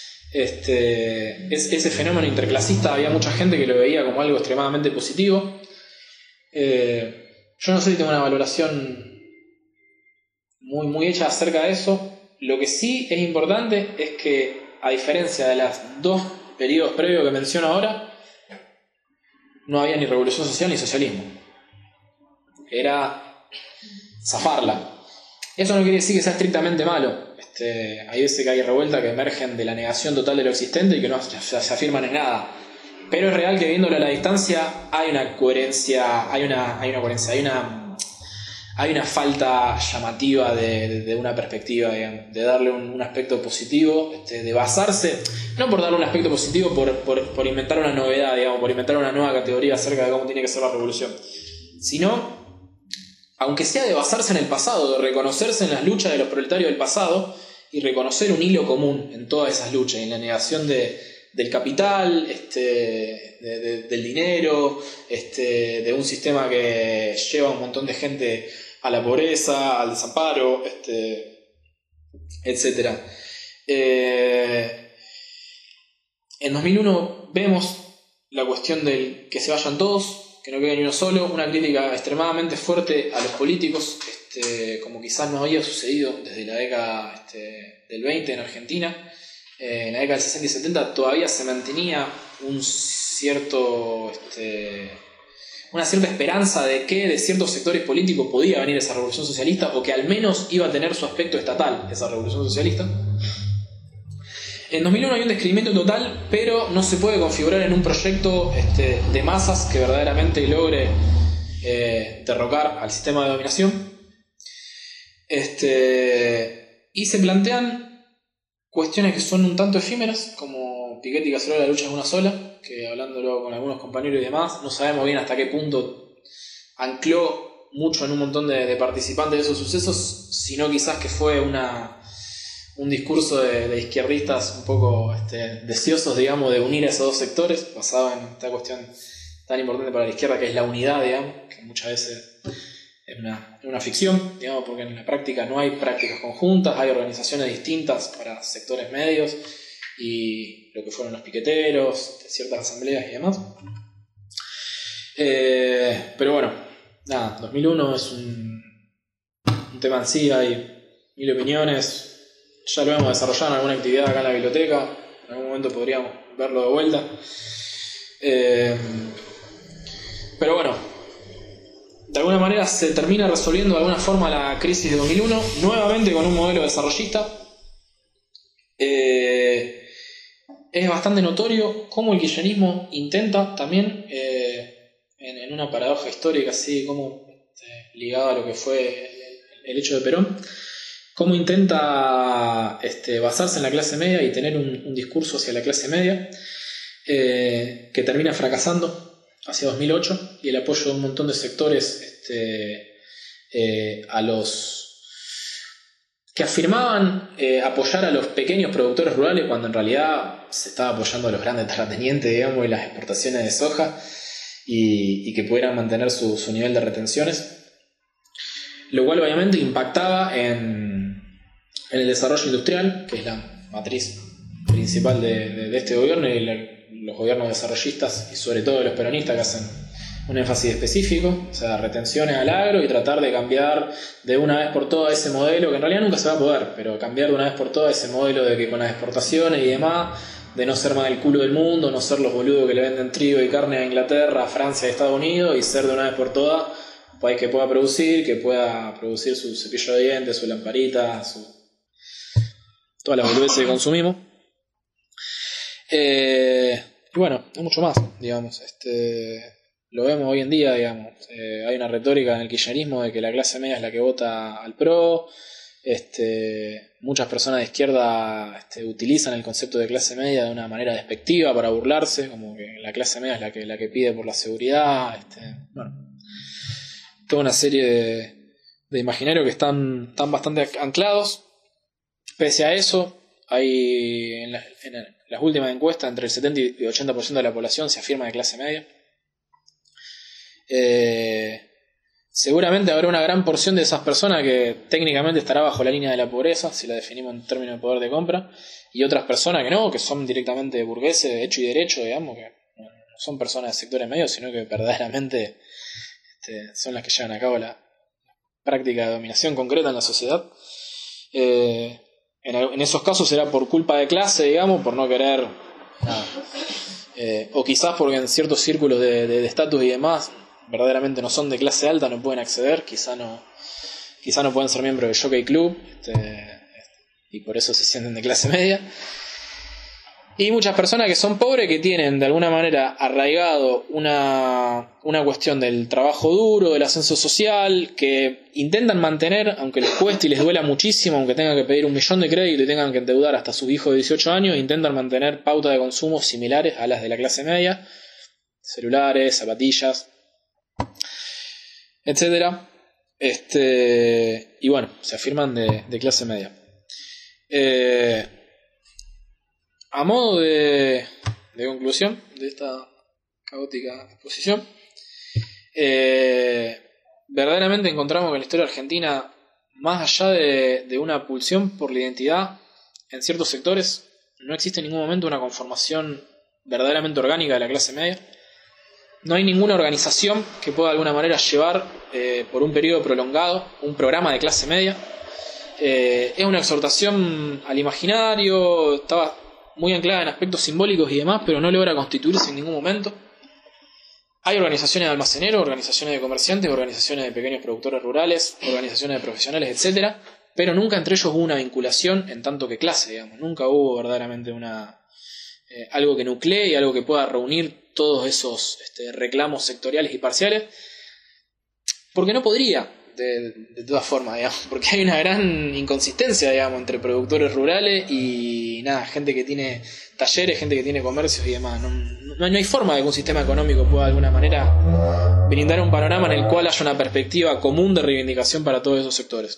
Ese fenómeno interclasista, había mucha gente que lo veía como algo extremadamente positivo. Yo no sé si tengo una valoración muy, muy hecha acerca de eso. Lo que sí es importante es que, a diferencia de los dos periodos previos que menciono ahora, no había ni revolución social ni socialismo. Era zafarla. Eso no quiere decir que sea estrictamente malo. Hay veces que hay revueltas que emergen de la negación total de lo existente y que no se afirman en nada. Pero es real que viéndolo a la distancia hay una coherencia, hay una falta llamativa de una perspectiva, digamos, de darle un aspecto positivo, de basarse, no por darle un aspecto positivo por inventar una novedad, digamos, por inventar una nueva categoría acerca de cómo tiene que ser la revolución, sino, aunque sea de basarse en el pasado, de reconocerse en las luchas de los proletarios del pasado y reconocer un hilo común en todas esas luchas, en la negación del capital, del dinero, de un sistema que lleva a un montón de gente a la pobreza, al desamparo, etc. En 2001 vemos la cuestión del que se vayan todos, que no quede ni uno solo, una crítica extremadamente fuerte a los políticos, como quizás no había sucedido desde la década del 20 en Argentina. En la década del 60 y 70 todavía se mantenía una cierta esperanza de que de ciertos sectores políticos podía venir esa revolución socialista, o que al menos iba a tener su aspecto estatal esa revolución socialista. En 2001 hay un descreimiento total, pero no se puede configurar en un proyecto de masas que verdaderamente logre derrocar al sistema de dominación. Y se plantean cuestiones que son un tanto efímeras, como Piketty y Cacerola, la lucha es una sola, que hablándolo con algunos compañeros y demás, no sabemos bien hasta qué punto ancló mucho en un montón de participantes de esos sucesos, sino quizás que fue un discurso de izquierdistas un poco deseosos, digamos, de unir a esos dos sectores, basado en esta cuestión tan importante para la izquierda que es la unidad, digamos, que muchas veces es una ficción, digamos, porque en la práctica no hay prácticas conjuntas, hay organizaciones distintas para sectores medios, y lo que fueron los piqueteros, ciertas asambleas y demás. Pero bueno, nada, 2001 es un tema en sí, hay mil opiniones, ya lo hemos desarrollado en alguna actividad acá en la biblioteca, en algún momento podríamos verlo de vuelta. Pero bueno, de alguna manera se termina resolviendo de alguna forma la crisis de 2001, nuevamente con un modelo desarrollista. Es bastante notorio cómo el kirchnerismo intenta también, en una paradoja histórica así como ligada a lo que fue el hecho de Perón, cómo intenta basarse en la clase media y tener un discurso hacia la clase media, que termina fracasando hacia 2008, y el apoyo de un montón de sectores a los que afirmaban apoyar a los pequeños productores rurales, cuando en realidad se estaba apoyando a los grandes terratenientes, digamos, y las exportaciones de soja, y que pudieran mantener su nivel de retenciones, lo cual obviamente impactaba en el desarrollo industrial, que es la matriz principal de este gobierno, y los gobiernos desarrollistas, y sobre todo los peronistas, que hacen un énfasis específico, o sea, retenciones al agro, y tratar de cambiar de una vez por todas ese modelo, que en realidad nunca se va a poder, pero cambiar de una vez por todas ese modelo de que con las exportaciones y demás, de no ser más el culo del mundo, no ser los boludos que le venden trigo y carne a Inglaterra, a Francia y a Estados Unidos, y ser de una vez por todas un país que pueda producir su cepillo de dientes, su lamparita, todas las boludeces que consumimos. Y bueno, no mucho más, digamos. Lo vemos hoy en día, digamos. Hay una retórica en el kirchnerismo de que la clase media es la que vota al PRO. Muchas personas de izquierda utilizan el concepto de clase media de una manera despectiva para burlarse, como que la clase media es la que pide por la seguridad. Bueno, toda una serie de imaginarios que están bastante anclados. Pese a eso, hay en las últimas encuestas entre el 70 y 80% de la población se afirma de clase media. Seguramente habrá una gran porción de esas personas que técnicamente estará bajo la línea de la pobreza, si la definimos en términos de poder de compra, y otras personas que no, que son directamente burgueses de hecho y derecho, digamos, que no son personas de sectores medios, sino que verdaderamente son las que llevan a cabo la práctica de dominación concreta en la sociedad. En esos casos será por culpa de clase, digamos, por no querer nada. O quizás porque en ciertos círculos de estatus y demás verdaderamente no son de clase alta, no pueden acceder, quizá no pueden ser miembros del Jockey Club, y por eso se sienten de clase media. Y muchas personas que son pobres, que tienen de alguna manera arraigado una cuestión del trabajo duro, del ascenso social, que intentan mantener, aunque les cueste y les duela muchísimo, aunque tengan que pedir 1 millón de crédito y tengan que endeudar hasta sus hijos de 18 años, intentan mantener pautas de consumo similares a las de la clase media, celulares, zapatillas, etcétera. Y bueno, se afirman de clase media. A modo de conclusión de esta caótica exposición, verdaderamente encontramos que en la historia argentina, más allá de una pulsión por la identidad en ciertos sectores, no existe en ningún momento una conformación verdaderamente orgánica de la clase media. No hay ninguna organización que pueda de alguna manera llevar por un periodo prolongado un programa de clase media. Es una exhortación al imaginario, estaba muy anclada en aspectos simbólicos y demás, pero no logra constituirse en ningún momento. Hay organizaciones de almaceneros, organizaciones de comerciantes, organizaciones de pequeños productores rurales, organizaciones de profesionales, etcétera, pero nunca entre ellos hubo una vinculación en tanto que clase, digamos. Nunca hubo verdaderamente algo que nuclee y algo que pueda reunir todos esos reclamos sectoriales y parciales, porque no podría, de todas formas, digamos, porque hay una gran inconsistencia, digamos, entre productores rurales y gente que tiene talleres, gente que tiene comercios y demás. No hay forma de que un sistema económico pueda de alguna manera brindar un panorama en el cual haya una perspectiva común de reivindicación para todos esos sectores.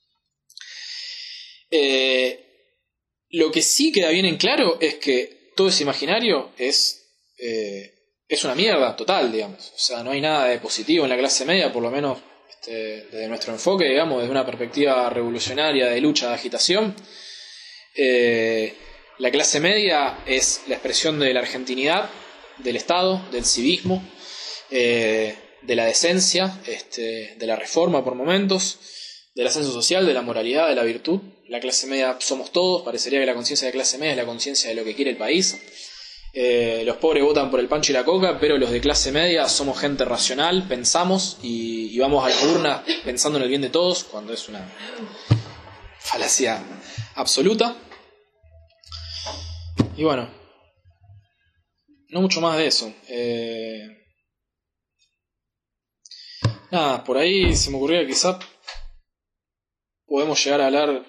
Lo que sí queda bien en claro es que todo ese imaginario es una mierda total, digamos. O sea, no hay nada de positivo en la clase media, por lo menos desde nuestro enfoque, digamos, desde una perspectiva revolucionaria de lucha, de agitación. La clase media es la expresión de la argentinidad, del Estado, del civismo, de la decencia, de la reforma por momentos, del ascenso social, de la moralidad, de la virtud. La clase media somos todos, parecería que la conciencia de clase media es la conciencia de lo que quiere el país. Los pobres votan por el pancho y la coca, pero los de clase media somos gente racional, pensamos y vamos a la urna pensando en el bien de todos, cuando es una falacia absoluta. Y bueno, no mucho más de eso. Nada, por ahí se me ocurrió que quizá podemos llegar a hablar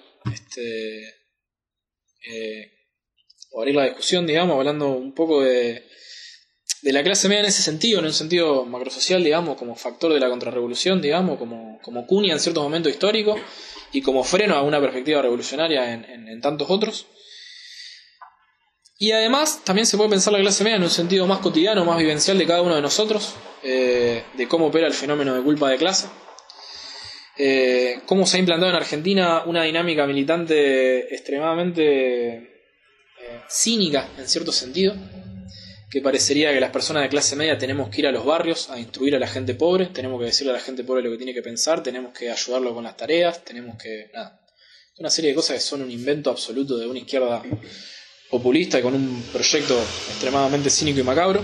o abrir la discusión, digamos, hablando un poco de la clase media en ese sentido, en un sentido macrosocial, digamos, como factor de la contrarrevolución, digamos, como cuña en ciertos momentos históricos y como freno a una perspectiva revolucionaria en tantos otros. Y además también se puede pensar la clase media en un sentido más cotidiano, más vivencial de cada uno de nosotros, de cómo opera el fenómeno de culpa de clase, cómo se ha implantado en Argentina una dinámica militante extremadamente cínica en cierto sentido, que parecería que las personas de clase media tenemos que ir a los barrios a instruir a la gente pobre, tenemos que decirle a la gente pobre lo que tiene que pensar, tenemos que ayudarlo con las tareas, tenemos que... nada, una serie de cosas que son un invento absoluto de una izquierda populista y con un proyecto extremadamente cínico y macabro.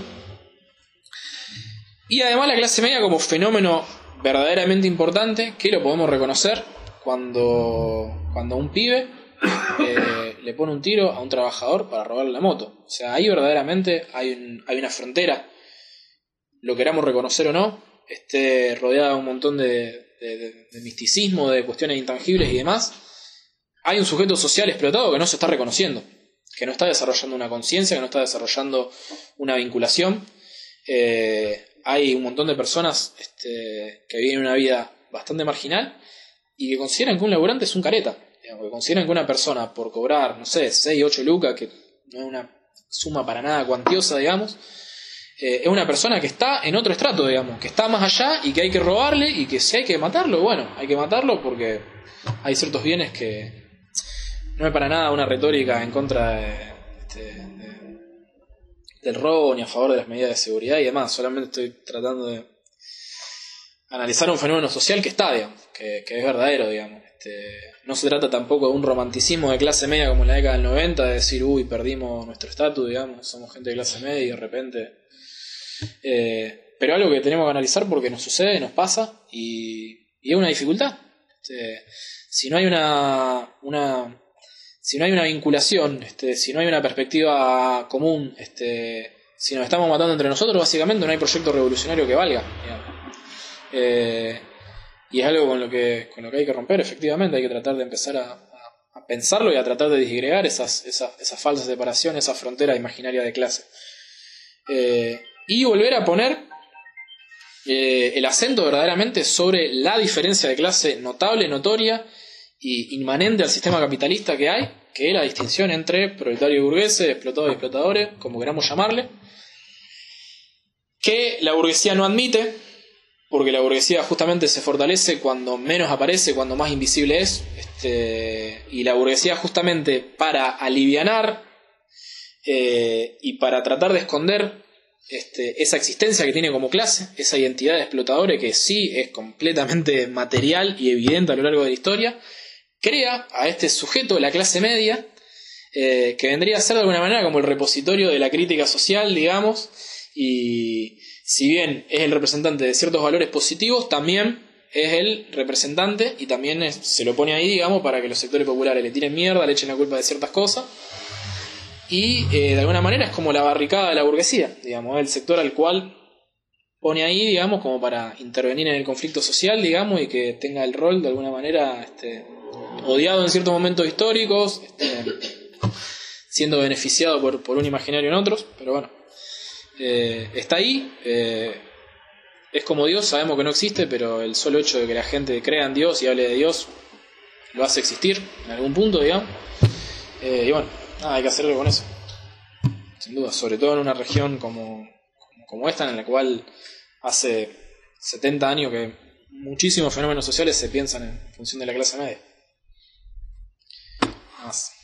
Y además la clase media como fenómeno verdaderamente importante, que lo podemos reconocer cuando un pibe le pone un tiro a un trabajador para robarle la moto. O sea, ahí verdaderamente hay una frontera, lo queramos reconocer o no, esté rodeada de un montón de misticismo, de cuestiones intangibles y demás. Hay un sujeto social explotado que no se está reconociendo, que no está desarrollando una conciencia, que no está desarrollando una vinculación. Hay un montón de personas que viven una vida bastante marginal y que consideran que un laburante es un careta, digamos, que consideran que una persona por cobrar, no sé, 6, 8 lucas, que no es una suma para nada cuantiosa, digamos, es una persona que está en otro estrato, digamos, que está más allá y que hay que robarle y que si hay que matarlo, bueno, hay que matarlo porque hay ciertos bienes que... No es para nada una retórica en contra del robo ni a favor de las medidas de seguridad y demás. Solamente estoy tratando de analizar un fenómeno social que está, digamos, que es verdadero, digamos. No se trata tampoco de un romanticismo de clase media como en la década del 90, de decir, uy, perdimos nuestro estatus, digamos, somos gente de clase media y de repente... pero algo que tenemos que analizar porque nos sucede, nos pasa y es una dificultad. Si no hay si no hay una vinculación, si no hay una perspectiva común, si nos estamos matando entre nosotros, básicamente no hay proyecto revolucionario que valga, digamos. Y es algo con lo que hay que romper, efectivamente. Hay que tratar de empezar a pensarlo y a tratar de disgregar esas falsas separaciones, esa frontera imaginaria de clase. Y volver a poner el acento verdaderamente sobre la diferencia de clase notable, notoria y inmanente al sistema capitalista que hay, que es la distinción entre proletarios y burgueses, explotados y explotadores, como queramos llamarle, que la burguesía no admite, porque la burguesía justamente se fortalece cuando menos aparece, cuando más invisible es, y la burguesía justamente para alivianar y para tratar de esconder esa existencia que tiene como clase, esa identidad de explotadores que sí es completamente material y evidente a lo largo de la historia, crea a este sujeto, la clase media, que vendría a ser de alguna manera como el repositorio de la crítica social, digamos, y si bien es el representante de ciertos valores positivos, también es el representante y también se lo pone ahí, digamos, para que los sectores populares le tiren mierda, le echen la culpa de ciertas cosas. Y de alguna manera es como la barricada de la burguesía, digamos, el sector al cual pone ahí, digamos, como para intervenir en el conflicto social, digamos, y que tenga el rol de alguna manera odiado en ciertos momentos históricos, siendo beneficiado por un imaginario en otros, pero bueno, está ahí, es como Dios, sabemos que no existe, pero el solo hecho de que la gente crea en Dios y hable de Dios lo hace existir en algún punto, digamos, y bueno, nada, hay que hacer algo con eso, sin duda, sobre todo en una región como esta, en la cual hace 70 años que muchísimos fenómenos sociales se piensan en función de la clase media. Nada más.